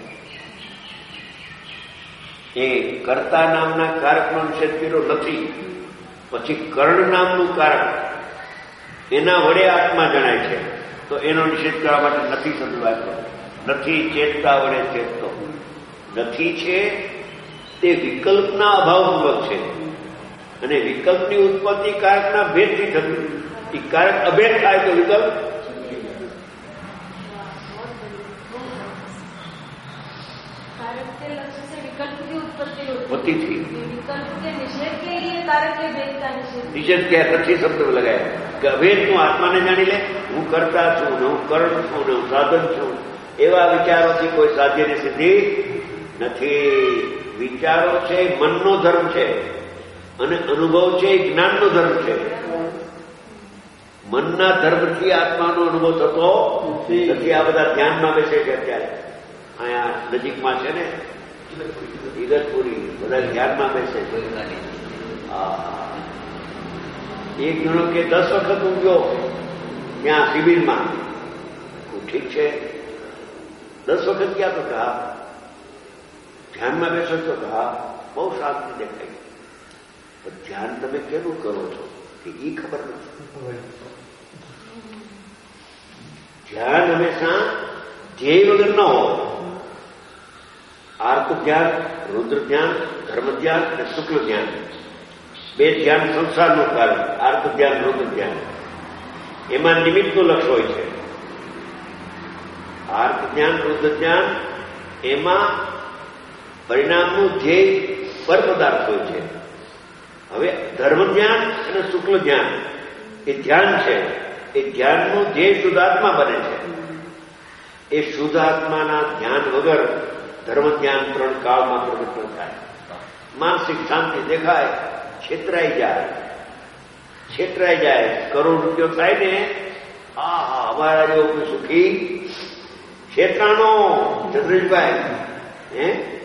એ કર્તા નામના કારકનો નિષેધ કર્યો નથી. પછી કર્ણ નામનું કારક એના વડે આત્મા જણાય છે તો એનો નિષેધ કરવા માટે નથી સંતવાતો. નથી ચેતતા વડે ચેતતો. નથી છે તે વિકલ્પના અભાવપૂર્વક છે અને વિકલ્પની ઉત્પત્તિ કારકના ભેદથી થતી. એ કારક અભેદ થાય તો વિકલ્પ होती थी. निषेध क्या सच्ची शब्द लगाया कि अभेद તું આત્માને જાણી લે. હું કરતા છું ને હું કર્મ છું ને હું સાધન છું, એવા વિચારોથી કોઈ સાધ્યની સિદ્ધિ નથી. વિચારો છે મનનો ધર્મ છે અને અનુભવ છે જ્ઞાનનો ધર્મ છે. મનના ધર્મથી આત્માનો અનુભવ થતો નથી. આ બધા ધ્યાનમાં બેસે છે અત્યારે. અહીંયા નજીકમાં છે ને ઇગતપુરી, બધા ધ્યાનમાં બેસે છે. એક જણો કે દસ વખત હું ગયો ત્યાં શિબિરમાં. ઠીક છે, દસ વખત ગયા તો હા. ધ્યાનમાં બેસો છો તો હા, બહુ શાંતિ દેખાય. પણ ધ્યાન તમે કેવું કરો છો કે એ ખબર નથી. ધ્યાન હંમેશા ધ્યેય વગર ન હોય. આર્ત ધ્યાન, રુદ્ર ધ્યાન, ધર્મ ધ્યાન અને શુક્લ ધ્યાન, બે ધ્યાન સંસારનું કારણ. આર્ત ધ્યાન, રુદ્ર ધ્યાન, એમાં નિમિત્તનું લક્ષ્ય હોય છે. આર્ત ધ્યાન, રુદ્ર ધ્યાન એમાં પરિણામનું ધ્યેય પર પદાર્થ હોય છે. હવે ધર્મ ધ્યાન અને શુક્લ ધ્યાન એ ધ્યાન છે. એ ધ્યાનનું ધ્યેય શુદ્ધાત્મા બને છે. એ શુદ્ધાત્માના ધ્યાન વગર ધર્મ ધ્યાન ત્રણ કાળમાં પ્રગટ થાય. માનસિક શાંતિ દેખાય, છેતરાઈ જાય, છેતરાઈ જાય. કરોડ રૂપિયો થાય ને, હા હા અમારા જેવો સુખી છેતરાનો ચંદ્રેશભાઈ હે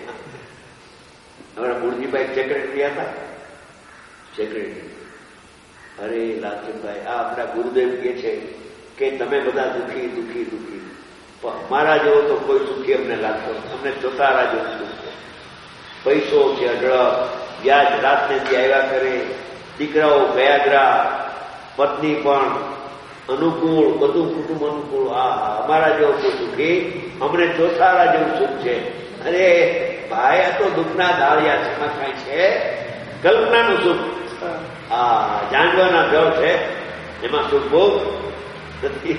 અમારા મૂળજીભાઈ સેક્રેટરી હતા. સેક્રેટરી અરે લાલચંદભાઈ, આ આપણા ગુરુદેવ કહે છે કે તમે બધા દુઃખી દુઃખી દુઃખી, મારા જેવો તો કોઈ સુખી અમને લાગતો, અમને ચોતારા જેવો સુખ છે. પૈસો છે અઢળક, વ્યાજ રાતને જે આવ્યા કરે, દીકરાઓ ગયાગ્રા, પત્ની પણ અનુકૂળ, બધું કુટુંબ અનુકૂળ. આ અમારા જેવો કોઈ સુખી, અમને ચોતારા જેવું સુખ છે. અરે ભાઈ, આ તો દુઃખના દાળિયા છે, એમાં કાંઈ છે કલ્પનાનું સુખ. આ જાણવાના જળ છે, એમાં સુખ બહુ નથી.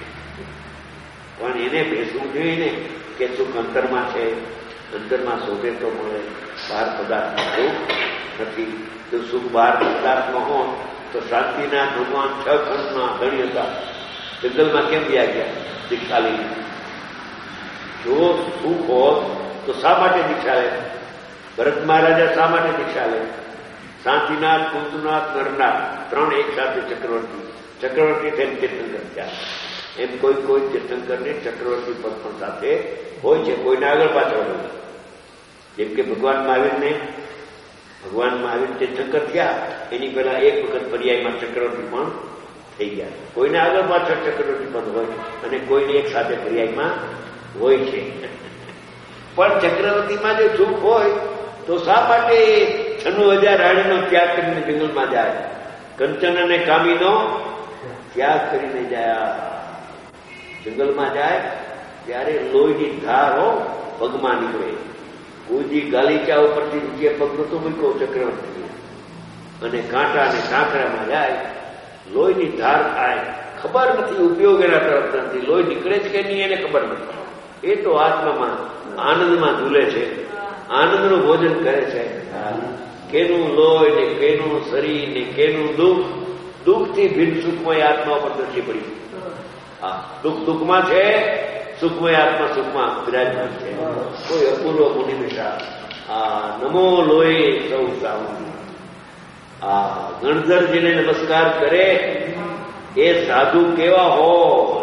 પણ એને બેસવું જોઈએ ને કે સુખ અંતરમાં છે, અંતરમાં શોધે તો મળે, બહાર પદાર્થમાં સુખ નથી. જો સુખ બહાર પદાર્થમાં હોય તો શાંતિના ભગવાન છ ખંડમાં ધણી હતા, જંગલમાં કેમ ગયા ગયા દીક્ષા લઈને? જો સુખ હોત તો શા માટે દીક્ષા લે? ભરત મહારાજા શા માટે દીક્ષા લે? શાંતિનાથ, કુંતનાથ, નરનાથ ત્રણ એક સાથે ચક્રવર્તી ચક્રવર્તી થઈને તીર્થંકર થયા. એમ કોઈ કોઈ તીર્થંકરને ચક્રવર્તી પદ પણ સાથે હોય છે, કોઈને આગળ પાછળ હોય. જેમ કે ભગવાન મહાવીરને ભગવાન મહાવીર તીર્થંકર થયા એની પહેલા એક વખત પર્યાયમાં ચક્રવર્તી પણ થઈ ગયા. કોઈને આગળ પાછળ ચક્રવર્તી પદ હોય અને કોઈને એક સાથે પર્યાયમાં હોય છે. પણ ચક્રવર્તીમાં જો સુખ હોય તો શા માટે છ છન્નું હજાર રાણીનો ત્યાગ કરીને જંગલમાં જાય, કંચન અને કામીનો ત્યાગ કરીને જાય. જંગલમાં જાય ત્યારે લોહીની ધારો પગમાં નીકળે. કોઈજી ગાલીચા ઉપરથી નીચે પગ નતો મૂક્યો ચક્રવર્તી, અને કાંટા અને કાંકરામાં જાય, લોહીની ધાર થાય. ખબર નથી, ઉપયોગ એના તરફ નથી. લોહી નીકળે છે કે નહીં એને ખબર નથી. એ તો આત્મામાં આનંદમાં ઝૂલે છે, આનંદનું ભોજન કરે છે. કેનું લોહી ને કેનું શરીર ને કેનું દુઃખ, દુઃખથી ભિન્ન સુખમય આત્મા પર દ્રષ્ટિ પડી. હા, દુઃખ દુઃખમાં છે, સુખમય આત્મા સુખમાં વિરાજમાન છે. કોઈ અપૂર્વ મુનિમિષા. આ નમો લોહી સૌ સાઉન્ડ. આ ગણધરજીને નમસ્કાર કરે એ સાધુ કેવા હોય.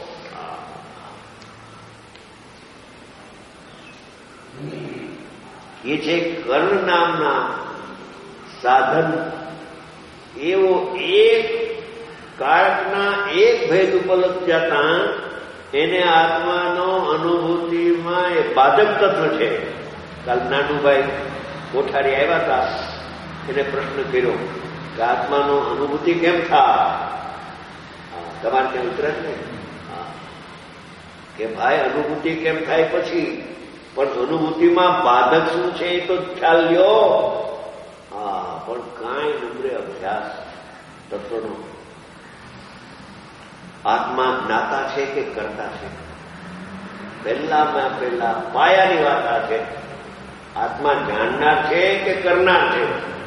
એ છે કર્ણ નામના સાધન. એવો એક કાળકના એક ભેદ ઉપલબ્ધ જતા એને આત્માનો અનુભૂતિમાં એ બાધક તત્વ છે. કાલ નાનુભાઈ કોઠારી આવ્યા હતા, એને પ્રશ્ન કર્યો કે આત્માનો અનુભૂતિ કેમ થાય? તમારે ત્યાં ઉતરે ને કે ભાઈ અનુભૂતિ કેમ થાય પછી, પણ અનુભૂતિમાં બાધક શું છે એ તો ખ્યાલ લ્યો. હા, પણ કાંઈ નમ્રે અભ્યાસ તત્વનો. આત્મા જ્ઞાતા છે કે કરતા છે? પહેલામાં પહેલા પાયાની વાત આ છે. આત્મા જાણનાર છે કે કરનાર છે?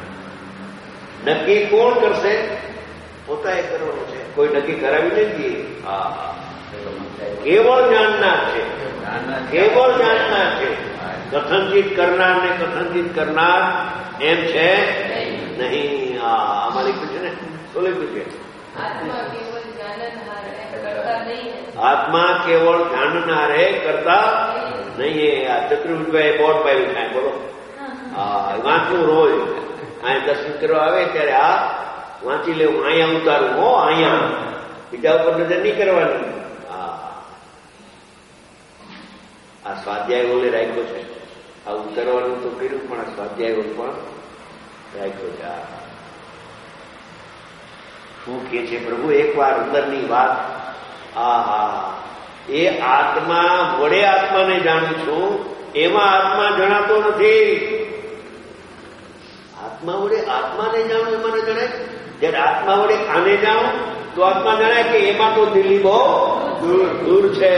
નક્કી કોણ કરશે? પોતાએ કરવાનું છે. કોઈ નક્કી કરાવી નથી. હા, કેવળ જાણનાર છે, કેવળ જાણનાર છે. કથનચિત કરનાર ને કથનચિત કરનાર એમ છે નહીં. આ અમારે લખ્યું છે ને, તો લખ્યું છે આત્મા કેવળ જાણનાર હે, કરતા નહીં. આ ચતુર્ભુજભાઈ બોર્ડ પાડ્યું થાય, બોલો. હા, વાંચવું રોજ. અહીંયા દર્શન કરવા આવે ત્યારે આ વાંચી લેવું. અહીંયા ઉતારું હો, અહીંયા બીજા ઉપર નજર નહીં કરવાની. આ સ્વાધ્યાય ઓલે રાખ્યો છે. આ ઉતરવાનું તો કર્યું, પણ આ સ્વાધ્યાય ઓલ પણ રાખ્યો છે. શું કે છે પ્રભુ? એકવાર અંદરની વાત. આ હા, એ આત્મા વડે આત્માને જાણું છું, એમાં આત્મા જણાતો નથી. આત્મા વડે આત્માને જાણું એમાં ન જણાય. જયારે આત્મા વડે આને જાણું તો આત્મા જણાય કે એમાં તો દિલ્હી બહુ દૂર દૂર છે.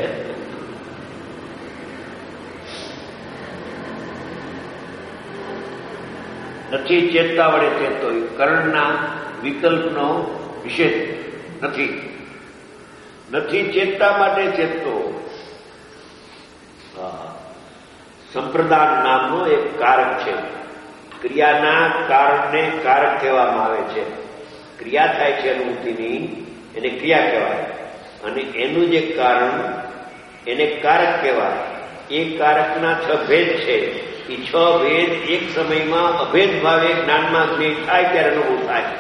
નથી ચેતતા વડે ચેતતો. કર્ણના વિકલ્પનો વિશેષ નથી. નથી ચેતતા માટે ચેતતો. સંપ્રદાન નામનો એક કારક છે. ક્રિયાના કારણને કારક કહેવામાં આવે છે. ક્રિયા થાય છે અનુભૂતિની, એને ક્રિયા કહેવાય. અને એનું જે કારણ એને કારક કહેવાય. એ કારકના છ ભેદ છે. એ છ ભેદ એક સમયમાં અભેદ ભાવે જ્ઞાનમાં જ્ઞેય થાય ત્યારે અનુભવ થાય.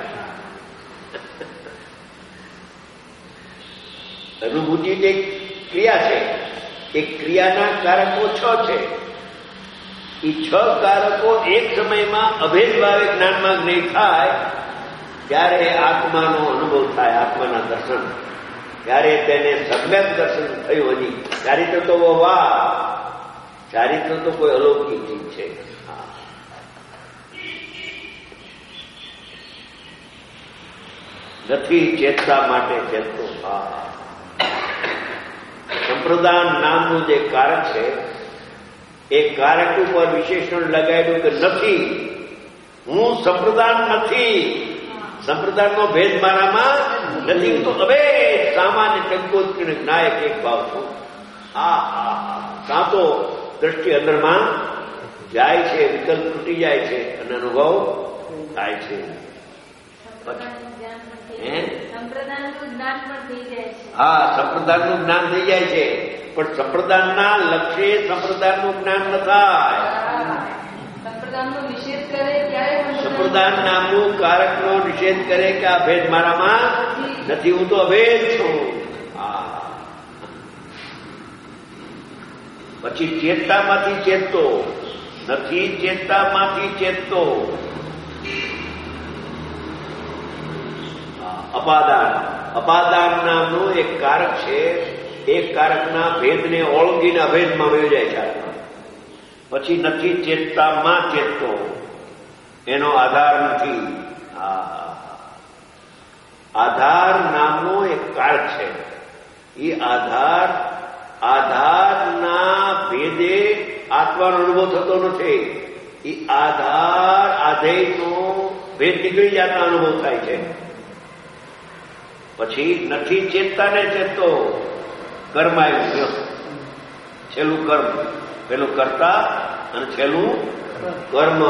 અનુભૂતિ જે ક્રિયા છે એ ક્રિયાના કારકો છ છે. એ છ કારકો એક સમયમાં અભેદ ભાવે જ્ઞાનમાં જ્ઞેય થાય ત્યારે આત્માનો અનુભવ થાય, આત્માના દર્શન. ત્યારે તેને સમ્યક દર્શન થયું. હજી ચારિત્ર તો વાહ, ચારિત્ર તો કોઈ અલૌકિક ચીજ છે. નથી ચેતતા માટે ચેતતો. હા, સંપ્રદાન નામનું જે કારક છે એ કારક ઉપર વિશેષણ લગાડ્યું કે નથી. હું સંપ્રદાન નથી, સંપ્રદાનનો ભેદ મારામાં નથી. હું તો હવે સામાન્ય ચંકોત્કીર્ણ નાયક એક ભાવ છું. હા હા હા, કાં તો દ્રષ્ટિ અંદરમાં જાય છે, વિકલ્પ તૂટી જાય છે અને અનુભવ થાય છે. હા, સંપ્રદાનનું જ્ઞાન થઈ જાય છે, પણ સંપ્રદાનના લક્ષ્ય સંપ્રદાનનું જ્ઞાન ન થાય. સંપ્રદાન નામનું કારકનો નિષેધ કરે કે આ ભેદ મારામાં નથી, હું તો અભેદ છું. પછી ચેતતામાંથી ચેતતો નથી, ચેતતામાંથી ચેતતો અપાદાન. અપાદાન નામનું એક કારક છે. એક કારકના ભેદને ઓળંગીને અભેદમાં વહી જાય છે આત્મા. પછી નથી ચેતતામાં ચેતતો, એનો આધાર નથી. આધાર નામનો એક કારક છે. એ આધાર આધારના ભેદે આત્માનો અનુભવ થતો નથી. એ આધાર આધેયનો ભેદ નીકળી જતા અનુભવ થાય છે. પછી નથી ચેતતા ને ચેતતો, કર્મ આવ્યું. છેલ્લું કર્મ, પેલું કર્તા અને છેલ્લું કર્મ.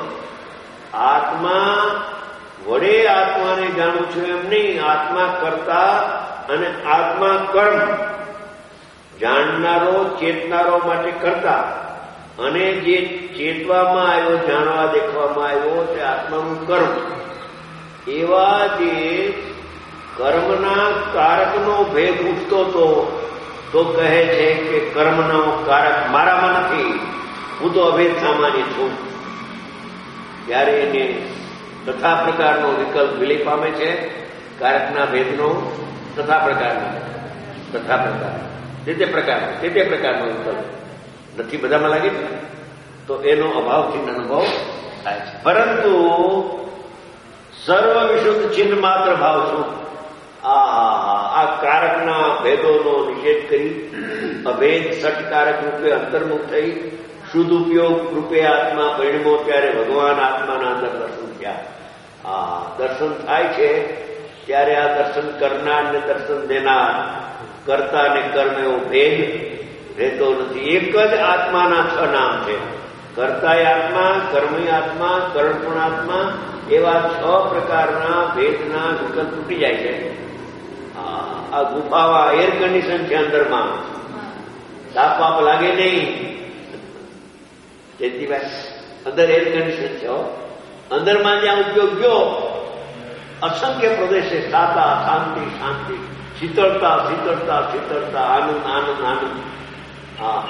આત્મા વડે આત્માને જાણું છું એમ નહીં. આત્મા કરતા અને આત્મા કર્મ. જાણનારો ચેતનારો માટે કરતા, અને જે ચેતવામાં આવ્યો, જાણવા દેખવામાં આવ્યો તે આત્માનું કર્મ. એવા જે કર્મના કારકનો ભેદ ઉઠતો હતો તો કહે છે કે કર્મનો કારક મારામાં નથી, હું તો અભેદ સામાન્ય છું. ત્યારે એને તથા પ્રકારનો વિકલ્પ વિલય પામે છે. કારકના ભેદનો તથા પ્રકારનો તથા પ્રકાર તે તે પ્રકાર તે તે પ્રકારનો વિકલ્પ નથી બધામાં લાગે છે, તો એનો અભાવથી અનુભવ થાય છે. પરંતુ સર્વ વિશુદ્ધ ચિહ્ન માત્ર ભાવ છું. આ કારકના ભેદોનો નિષેધ કરી અભેદ સટકારક રૂપે અંતર્મુખ થઈ શુદ્ધ ઉપયોગ રૂપે આત્મા પરિણમો ત્યારે ભગવાન આત્માના અંદર દર્શન થયા. આ દર્શન થાય છે ત્યારે આ દર્શન કરનાર ને દર્શન દેનાર, કર્તા ને કર્મ એવો ભેદ રહેતો નથી. એક જ આત્માના છ નામ છે. કર્તાય આત્મા, કર્મય આત્મા, કરણ પણ આત્મા. એવા છ પ્રકારના ભેદના વિકલ્પ તૂટી જાય છે. આ ગુફાવા એર કન્ડિશન છે, અંદરમાં તાપ પાપ લાગે નહીં. જેથી અંદર એર કન્ડિશન છે. અંદરમાં જ્યાં ઉપયોગ ગયો અસંખ્ય પ્રદેશે સાતા, શાંતિ શાંતિ, શીતળતા શીતળતા શીતળતા, આનંદ આનંદ આનંદ. હા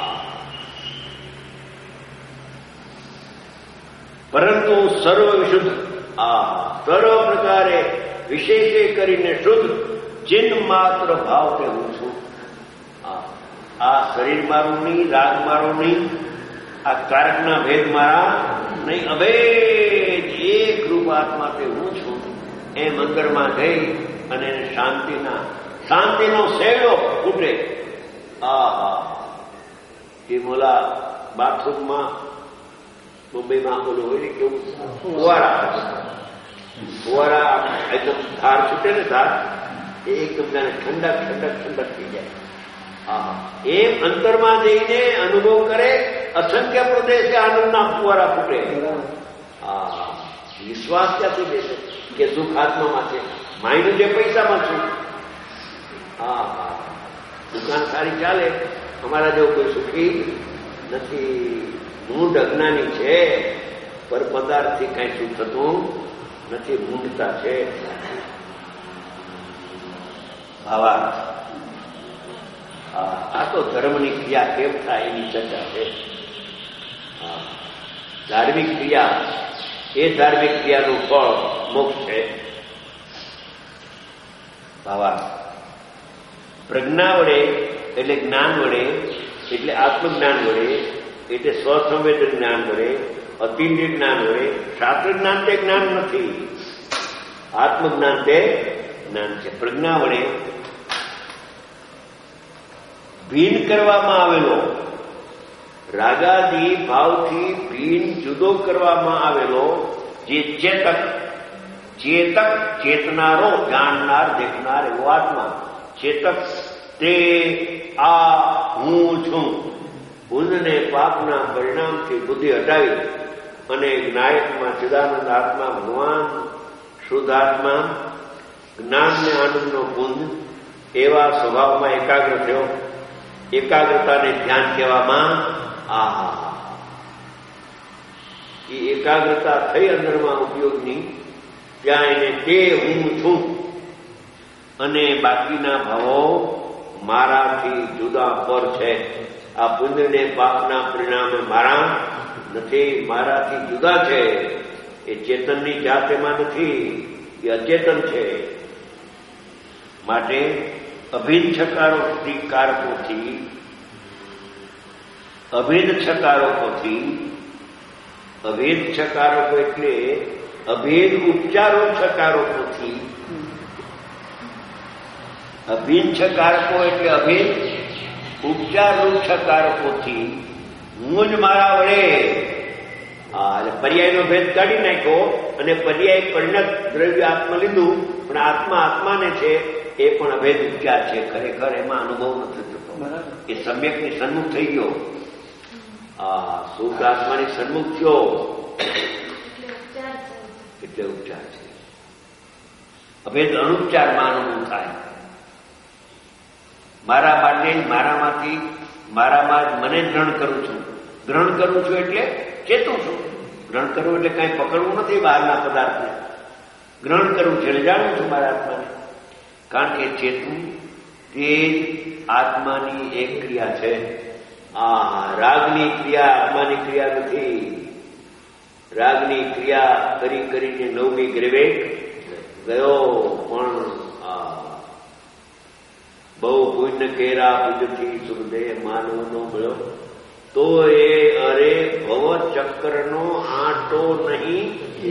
પરંતુ સર્વ વિશુદ્ધ, આ સર્વ પ્રકારે વિશેષે કરીને શુદ્ધ ચિહ્ન માત્ર ભાવ તે હું છું. આ શરીર મારું નહીં, રાગ મારો નહીં, આ કારકના ભેદ મારા નહીં, અભેદ એક રૂપ આત્મા તે હું છું. એમ અંદરમાં જઈ અને એને શાંતિના શાંતિનો શેડો ફૂટે. આ હા એ મોલા બાથરૂમમાં મુંબઈમાં બોલું હોય ને કેવું ફુવારા ફુવારા એકદમ ધાર છૂટે ને ધાર એ એકદમ જાણે ઠંડક ઠંડક ઠંડક થઈ જાય. હા એમ અંતરમાં જઈને અનુભવ કરે. અસંખ્ય પ્રદેશે આનંદના ફુવારા ફૂટે. હા વિશ્વાસ ક્યાંથી દેશે કે સુખ આત્મામાં છે, માયનું જે પૈસામાં છું. હા હા દુકાન સારી ચાલે, અમારા જેવું કોઈ સુખી નથી. મૂંઢ અજ્ઞાની છે, પર પદાર્થથી કઈ સુખ થતું નથી. મૂંઢતા છે. ભાવાર્થ આ તો ધર્મની ક્રિયા કેમ થાય એની ચર્ચા છે. ધાર્મિક ક્રિયા, એ ધાર્મિક ક્રિયાનું ફળ મોક્ષ છે. ભાવાર્થ પ્રજ્ઞા વડે એટલે જ્ઞાન વડે એટલે આત્મજ્ઞાન વડે એટલે સ્વસંવેદન જ્ઞાન વડે, અતિન્દ્રિય જ્ઞાન વડે. શાસ્ત્ર જ્ઞાન તે જ્ઞાન નથી, આત્મજ્ઞાન તે જ્ઞાન છે. પ્રજ્ઞા વડે ભીન કરવામાં આવેલો, રાગાદી ભાવથી ભીન જુદો કરવામાં આવેલો જે ચેતક, ચેતક ચેતનારો, જાણનાર દેખનાર એવો આત્મા. ચેતક તે આ હું છું. ભૂલને પાપના પરિણામથી બુદ્ધિ હટાવી અને જ્ઞાયકમાં ચિદાનંદ આત્મા ભગવાન શુદ્ધ આત્મા જ્ઞાનને આનંદનો પુંજ એવા સ્વભાવમાં એકાગ્ર થયો. એકાગ્રતાને ધ્યાન કહેવામાં. આહા એ એકાગ્રતા થઈ અંદરમાં ઉપયોગની, ત્યાં એને તે હું છું અને બાકીના ભાવો મારાથી જુદા પર છે. આ પુણ્યને પાપના પરિણામે મારા નથી, મારાથી જુદા છે. એ ચેતનની જાત એમાં નથી, એ અચેતન છે. માટે અભેદ છકારોથી કારકોથી અભેદ છકારોથી અભેદ છકારકો એટલે અભેદ ઉપચારો છકારોથી અભિન્ન છકારકો એટલે અભેદ ઉપચાર રૂપ છકારકોથી હું જ મારા વડે પર્યાયનો ભેદ કાઢી નાખ્યો અને પર્યાય પરિણત દ્રવ્ય આત્મા લીધું, પણ આત્મા આત્માને છે એ પણ અભેદ ઉપચાર છે. ખરેખર એમાં અનુભવ નથી થતો. એ સમ્યકની સન્મુખ થઈ ગયો, આ શુદ્ધ આત્માની સન્મુખ થયો એટલે ઉપચાર છે. અભેદ અનુપચારમાં અનુભવ થાય. મારા માટે મારામાંથી મારામાં મને જ ગ્રહણ કરું છું. ગ્રહણ કરું છું એટલે ચેતું છું. ગ્રહણ કરવું એટલે કઈ પકડવું નથી બહારના પદાર્થને. ગ્રહણ કરવું છે એટલે જાણું છું મારા આત્માને. કારણ કે ચેતું તે આત્માની એક ક્રિયા છે. આ રાગની ક્રિયા આત્માની ક્રિયા નથી. રાગની ક્રિયા કરી કરીને નવમી ગ્રેવેટ ગયો, પણ બહુ પુણ્ય કેરા પૂજથી સુરદેહ માનવનો મળ્યો તો એ અરે ભવ ચક્રનો આંટો નહીં,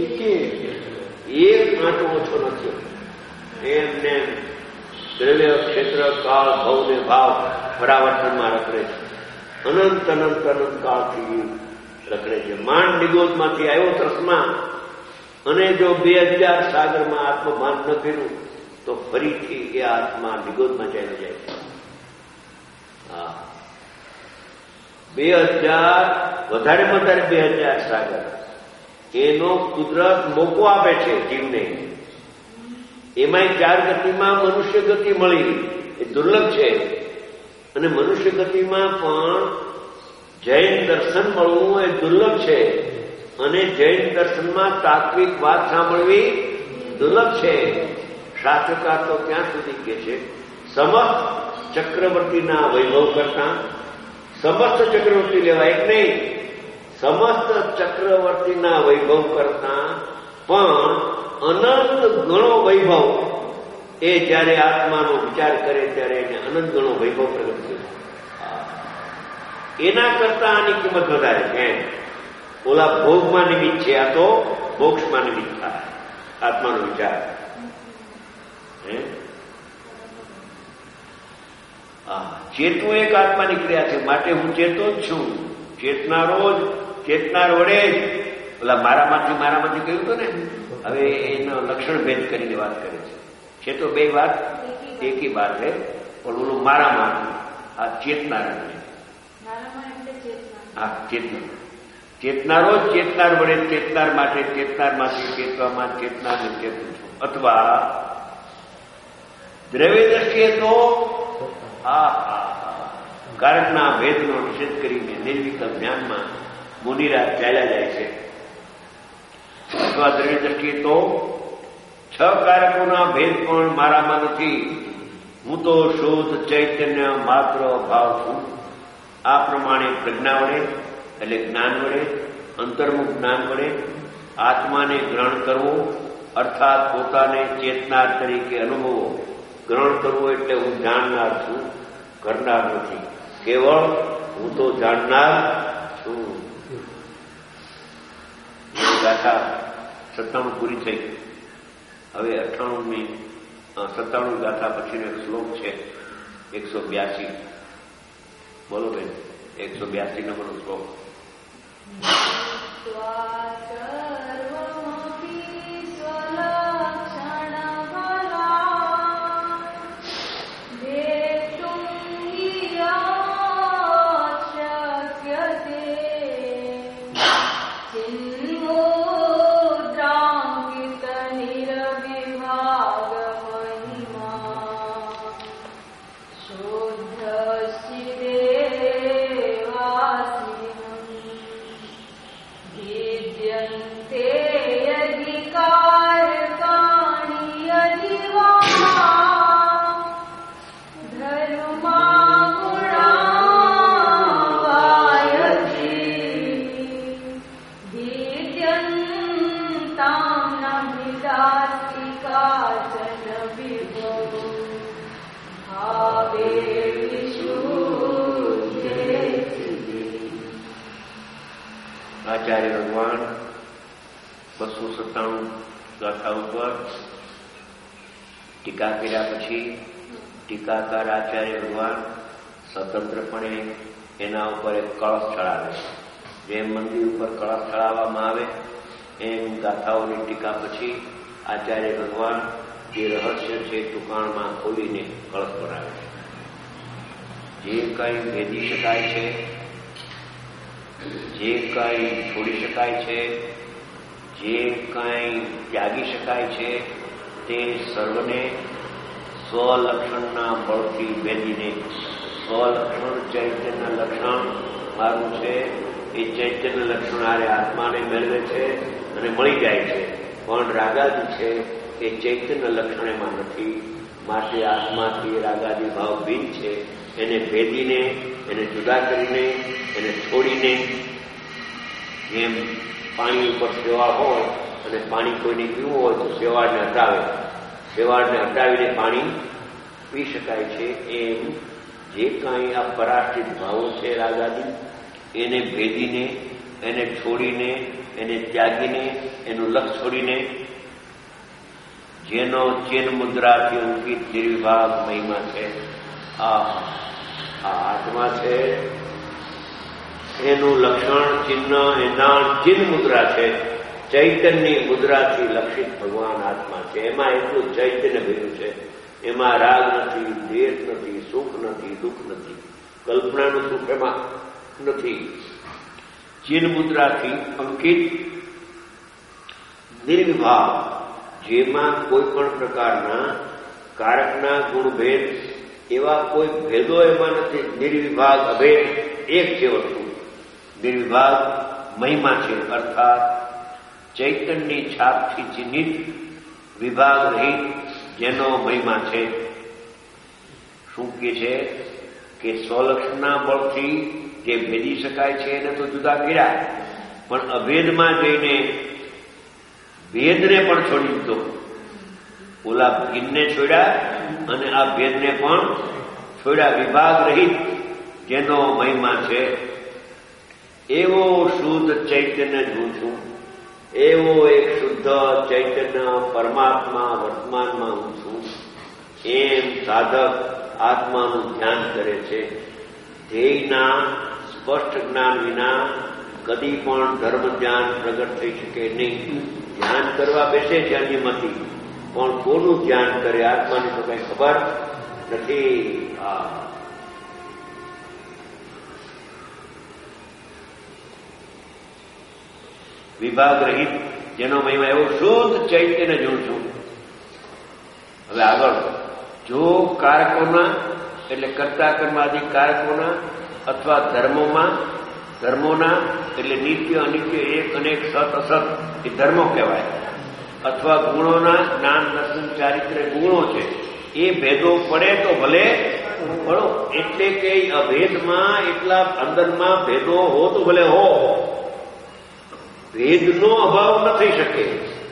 એક આંટો ઓછો નથી. એમને દ્રવ્ય ક્ષેત્ર કાળ ભવ ને ભાવ પરાવર્તનમાં રખડે છે. અનંત અનંત અનંત કાળથી રખડે છે. માંડ નિગોદમાંથી આવ્યો ત્રસમાં, અને જો બે હજાર સાગરમાં આત્મભાન ન કર્યું તો ફરીથી એ આત્મા નિગોદમાં ચાલ્યો જાય છે. હા, બે હજાર વધારે વધારે બે હજાર સાગર એનો કુદરત મોકો આપે છે જીવને. એમાંય ચાર ગતિમાં મનુષ્ય ગતિ મળી એ દુર્લભ છે, અને મનુષ્ય ગતિમાં પણ જૈન દર્શન મળવું એ દુર્લભ છે, અને જૈન દર્શનમાં તાત્વિક વાત સાંભળવી દુર્લભ છે. શાસ્ત્રકાર તો ત્યાં સુધી કે છે સમસ્ત ચક્રવર્તીના વૈભવ કરતા સમસ્ત ચક્રવર્તી લેવાય એક નહીં, સમસ્ત ચક્રવર્તીના વૈભવ કરતા પણ અનંત ગણો વૈભવ એ જયારે આત્માનો વિચાર કરે ત્યારે એને અનંત ગણો વૈભવ પ્રગટ થયો. એના કરતા આની કિંમત વધારે છે. ઓલા ભોગમાં નિમિત્ત છે, આ તો મોક્ષમાં નિમિત્ત થાય આત્માનો વિચાર. ચેતવું એક આત્માની ક્રિયા છે, માટે હું ચેતો જ છું. ચેતનારો જ ચેતનાર વડે જ ઓલા મારામાંથી મારામાંથી કહ્યું હતું ને, હવે એનો લક્ષણ ભેદ કરીને વાત કરે છે. છે તો બે વાત એકી વાત છે, પણ ઓલું મારામાં આ ચેતનાર છે. હા, ચેતનાર ચેતનારો જ ચેતનાર વડે ચેતનાર માટે ચેતનારમાંથી ચેતવામાં ચેતનારને ચેતું છું. અથવા દ્રવ્ય દ્રષ્ટિએ તો આ કારકના ભેદનો નિષેધ કરીને નિર્વિકલ્પ જ્ઞાનમાં મુનિરાજ ચાલ્યા જાય છે. અથવા દ્રવ્ય દ્રષ્ટિએ તો છ કારકોના ભેદ પણ મારામાં નથી, હું તો શુદ્ધ ચૈતન્ય માત્ર ભાવ છું. આ પ્રમાણે પ્રજ્ઞા વડે એટલે જ્ઞાન વડે અંતર્મુખ જ્ઞાન વડે આત્માને ગ્રહણ કરવો, અર્થાત પોતાને ચેતનાર તરીકે અનુભવો. ગ્રહણ કરવું એટલે હું જાણનાર છું, કરનાર નથી. કેવળ હું તો જાણનાર છું. ગાથા સત્તાણું પૂરી થઈ. હવે અઠ્ઠાણુંમી સત્તાણું ગાથા પછીનો એક શ્લોક છે એકસો બ્યાસી. બોલો બેન, એકસો બ્યાસી નંબરનો શ્લોક. આચાર્ય ભગવાન બસો સત્તાણું ગાથા ઉપર ટીકા કર્યા પછી ટીકાકાર આચાર્ય ભગવાન સ્વતંત્રપણે એના ઉપર એક કળશ ચડાવે. જેમ મંદિર ઉપર કળશ ચડાવવામાં આવે એમ ગાથાઓની ટીકા પછી આચાર્ય ભગવાન જે રહસ્ય છે ટુકાણમાં ખોલીને કળશ બનાવે છે. જે કંઈ ભેદી શકાય છે, જે કંઈ છોડી શકાય છે, જે કંઈ ત્યાગી શકાય છે તે સર્વને સ્વલક્ષણના બળથી ભેદીને સ્વલક્ષણ ચૈતન્ય લક્ષણ મારું છે એ ચૈતન્ય લક્ષણ આરે આત્માને મેળવે છે અને મળી જાય છે. પણ રાગાદી છે એ ચૈતન્ય લક્ષણ એમાં નથી. માટે આત્માથી રાગાદી ભાવ ભીન છે. એને ભેદીને, એને જુદા કરીને, એને છોડીને, જેમ પાણી ઉપર શેવાળ હોય અને પાણી કોઈને પીવું હોય તો શેવાળને હટાવે, શેવાળને હટાવીને પાણી પી શકાય છે. એમ જે કાંઈ આ પરાશ્રિત ભાવો છે રાગાદી એને ભેદીને, એને છોડીને, એને ત્યાગીને, એનું લક્ષ છોડીને જેનો ચિન્હ મુદ્રાથી અંકિત નિર્વિભાગ મહિમા છે, આ આત્મા છે એનું લક્ષણ ચિહ્ન એના ચિન્હ મુદ્રા છે. ચૈતન્યની મુદ્રાથી લક્ષિત ભગવાન આત્મા છે. એમાં એટલું ચૈતન્ય ભર્યું છે. એમાં રાગ નથી, દ્વેષ નથી, સુખ નથી, દુઃખ નથી, કલ્પનાનું સુખ એમાં નથી. ચિન્હ મુદ્રાથી અંકિત નિર્વિભાગ, જેમાં કોઈ પણ પ્રકારના કારકના ગુણભેદ એવા કોઈ ભેદો એમાં નથી. નિર્વિભાગ અભેદ એક છે વસ્તુ. નિર્વિભાગ મહિમા છે, અર્થાત ચૈતન્યની છાપથી ચિહ્નિત વિભાગ રહિત જેનો મહિમા છે. શું કે છે કે સ્વલક્ષણના બળથી જે ભેદી શકાય છે એને તો જુદા કર્યા, પણ અભેદમાં જઈને ભેદને પણ છોડી દીધો. ઓલા ભીનને છોડ્યા અને આ ભેદને પણ છોડ્યા. વિભાગ રહિત જેનો મહિમા છે એવો શુદ્ધ ચૈતન્ય હું છું. એવો એક શુદ્ધ ચૈતન્ય પરમાત્મા વર્તમાનમાં હું છું. એમ સાધક આત્માનું ધ્યાન કરે છે. ધ્યેયના સ્પષ્ટ જ્ઞાન વિના કદી પણ ધર્મ ધ્યાન પ્રગટ થઈ શકે નહીં. ધ્યાન કરવા બેસે છે અન્યમાંથી, પણ કોનું ધ્યાન કરે આત્માની તો કઈ ખબર નથી. આ વિભાગ રહિત જેનો મહિમા એવો શુદ્ધ ચૈતન્ય જોઉં છું. હવે આગળ જો કારકોના એટલે કર્તા કર્માદિ કારકોના અથવા ધર્મોમાં ધર્મોના એટલે નિત્ય અનિત્ય એક અનેક સત અસત એ ધર્મો કહેવાય, અથવા ગુણોના જ્ઞાન દર્શન ચારિત્ર ગુણો છે એ ભેદો પડે તો ભલે પડો. એટલે કે અભેદમાં એટલા અંદરમાં ભેદો હો તો ભલે હો. ભેદનો અભાવ ન થઈ શકે.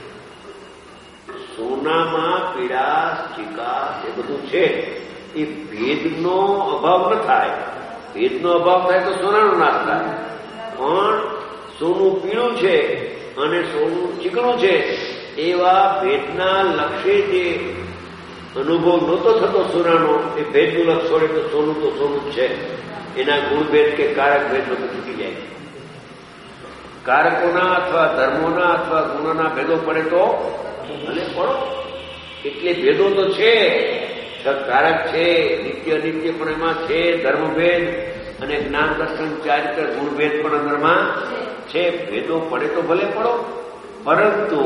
સોનામાં પીડાશ ચિકાસ એ બધું છે, એ ભેદનો અભાવ ન થાય. ભેદનો અભાવ થાય તો સોનાનો નાશ થાય. પણ સોનું પીળું છે અને સોનું ચીકણું છે એવા ભેદના લક્ષ્ય જે અનુભવ નહોતો થતો સોનાનો, એ ભેદનું લક્ષ છોડે તો સોનું તો સોનું જ છે. એના ગુણભેદ કે કારક ભેદ બધું ચૂકી જાય. કારકોના અથવા ધર્મોના અથવા ગુણોના ભેદો પડે તો ભલે પડો. એટલે ભેદો તો છે, કારક છે, નિત્ય નિત્ય પણ એમાં છે, ધર્મભેદ અને જ્ઞાન દર્શન ચારિત્ર ગુણભેદ પણ અંદરમાં છે. ભેદો પડે તો ભલે પડો, પરંતુ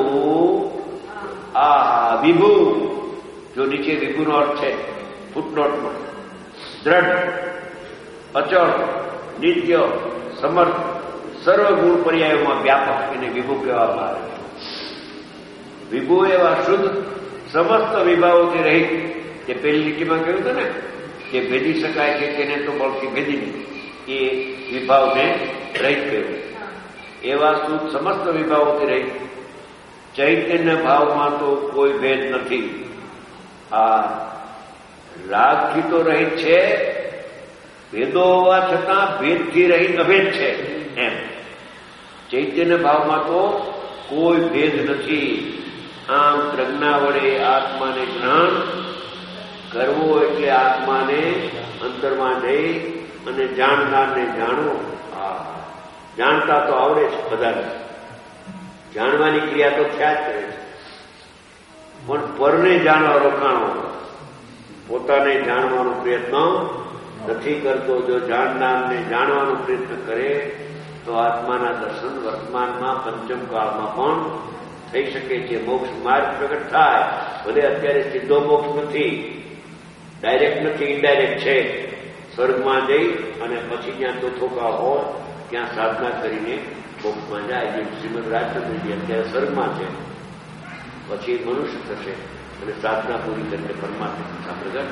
આ વિભુ, જો નીચે વિભુનો અર્થ છે ફૂટનોટમાં, દ્રઢ, અચળ, નિત્ય, સમર્થ, સર્વ ગુણ પર્યાયોમાં વ્યાપક એને વિભુ કહેવામાં આવે. વિભુ એવા શુદ્ધ સમસ્ત વિભાવોથી રહિત, જે પહેલી લીટીમાં કહ્યું હતું ને કે ભેદી શકાય છે તેને તો બળથી ભેદી નહીં, એ વિભાવને રહિત કહ્યું. એવા શુદ્ધ સમસ્ત વિભાવોથી રહિત ચૈતન્ય ભાવમાં તો કોઈ ભેદ નથી. આ રાગથી તો રહિત છે, ભેદો હોવા છતાં ભેદથી રહિત અભેદ છે. એમ ચૈતન્ય ભાવમાં તો કોઈ ભેદ નથી. આમ પ્રજ્ઞા વડે આત્માને જ્ઞાન કરવો એટલે આત્માને અંતરમાં જઈ અને જાણનારને જાણવો. હા, જાણતા તો આવડે છે બધાને, જાણવાની ક્રિયા તો થયા જ કરે છે, પણ પરને જાણવા રોકાણો, પોતાને જાણવાનો પ્રયત્ન નથી કરતો. જો જાણનારને જાણવાનો પ્રયત્ન કરે તો આત્માના દર્શન વર્તમાનમાં પંચમ કાળમાં પણ થઈ શકે છે. મોક્ષ માર્ગ પ્રગટ થાય. ભલે અત્યારે સીધો મોક્ષ નથી, ડાયરેક્ટ નથી, ઇનડાયરેક્ટ છે. સ્વર્ગમાં જઈ અને પછી જ્યાં ચોથો કાળ હોય ત્યાં સાધના કરીને મોક્ષમાં જાય. જેમ શ્રીમદ રાજચંદ્રજી અત્યારે સ્વર્ગમાં છે, પછી મનુષ્ય થશે અને સાધના પૂરી કરીને પરમાત્મા કથા પ્રગટ.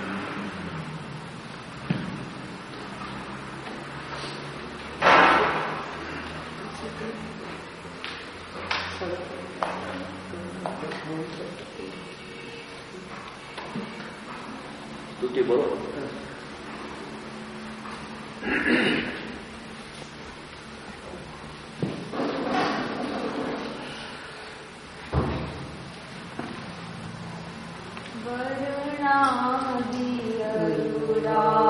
સ્તુતિ બોલો. વરુણાદિ અરુણા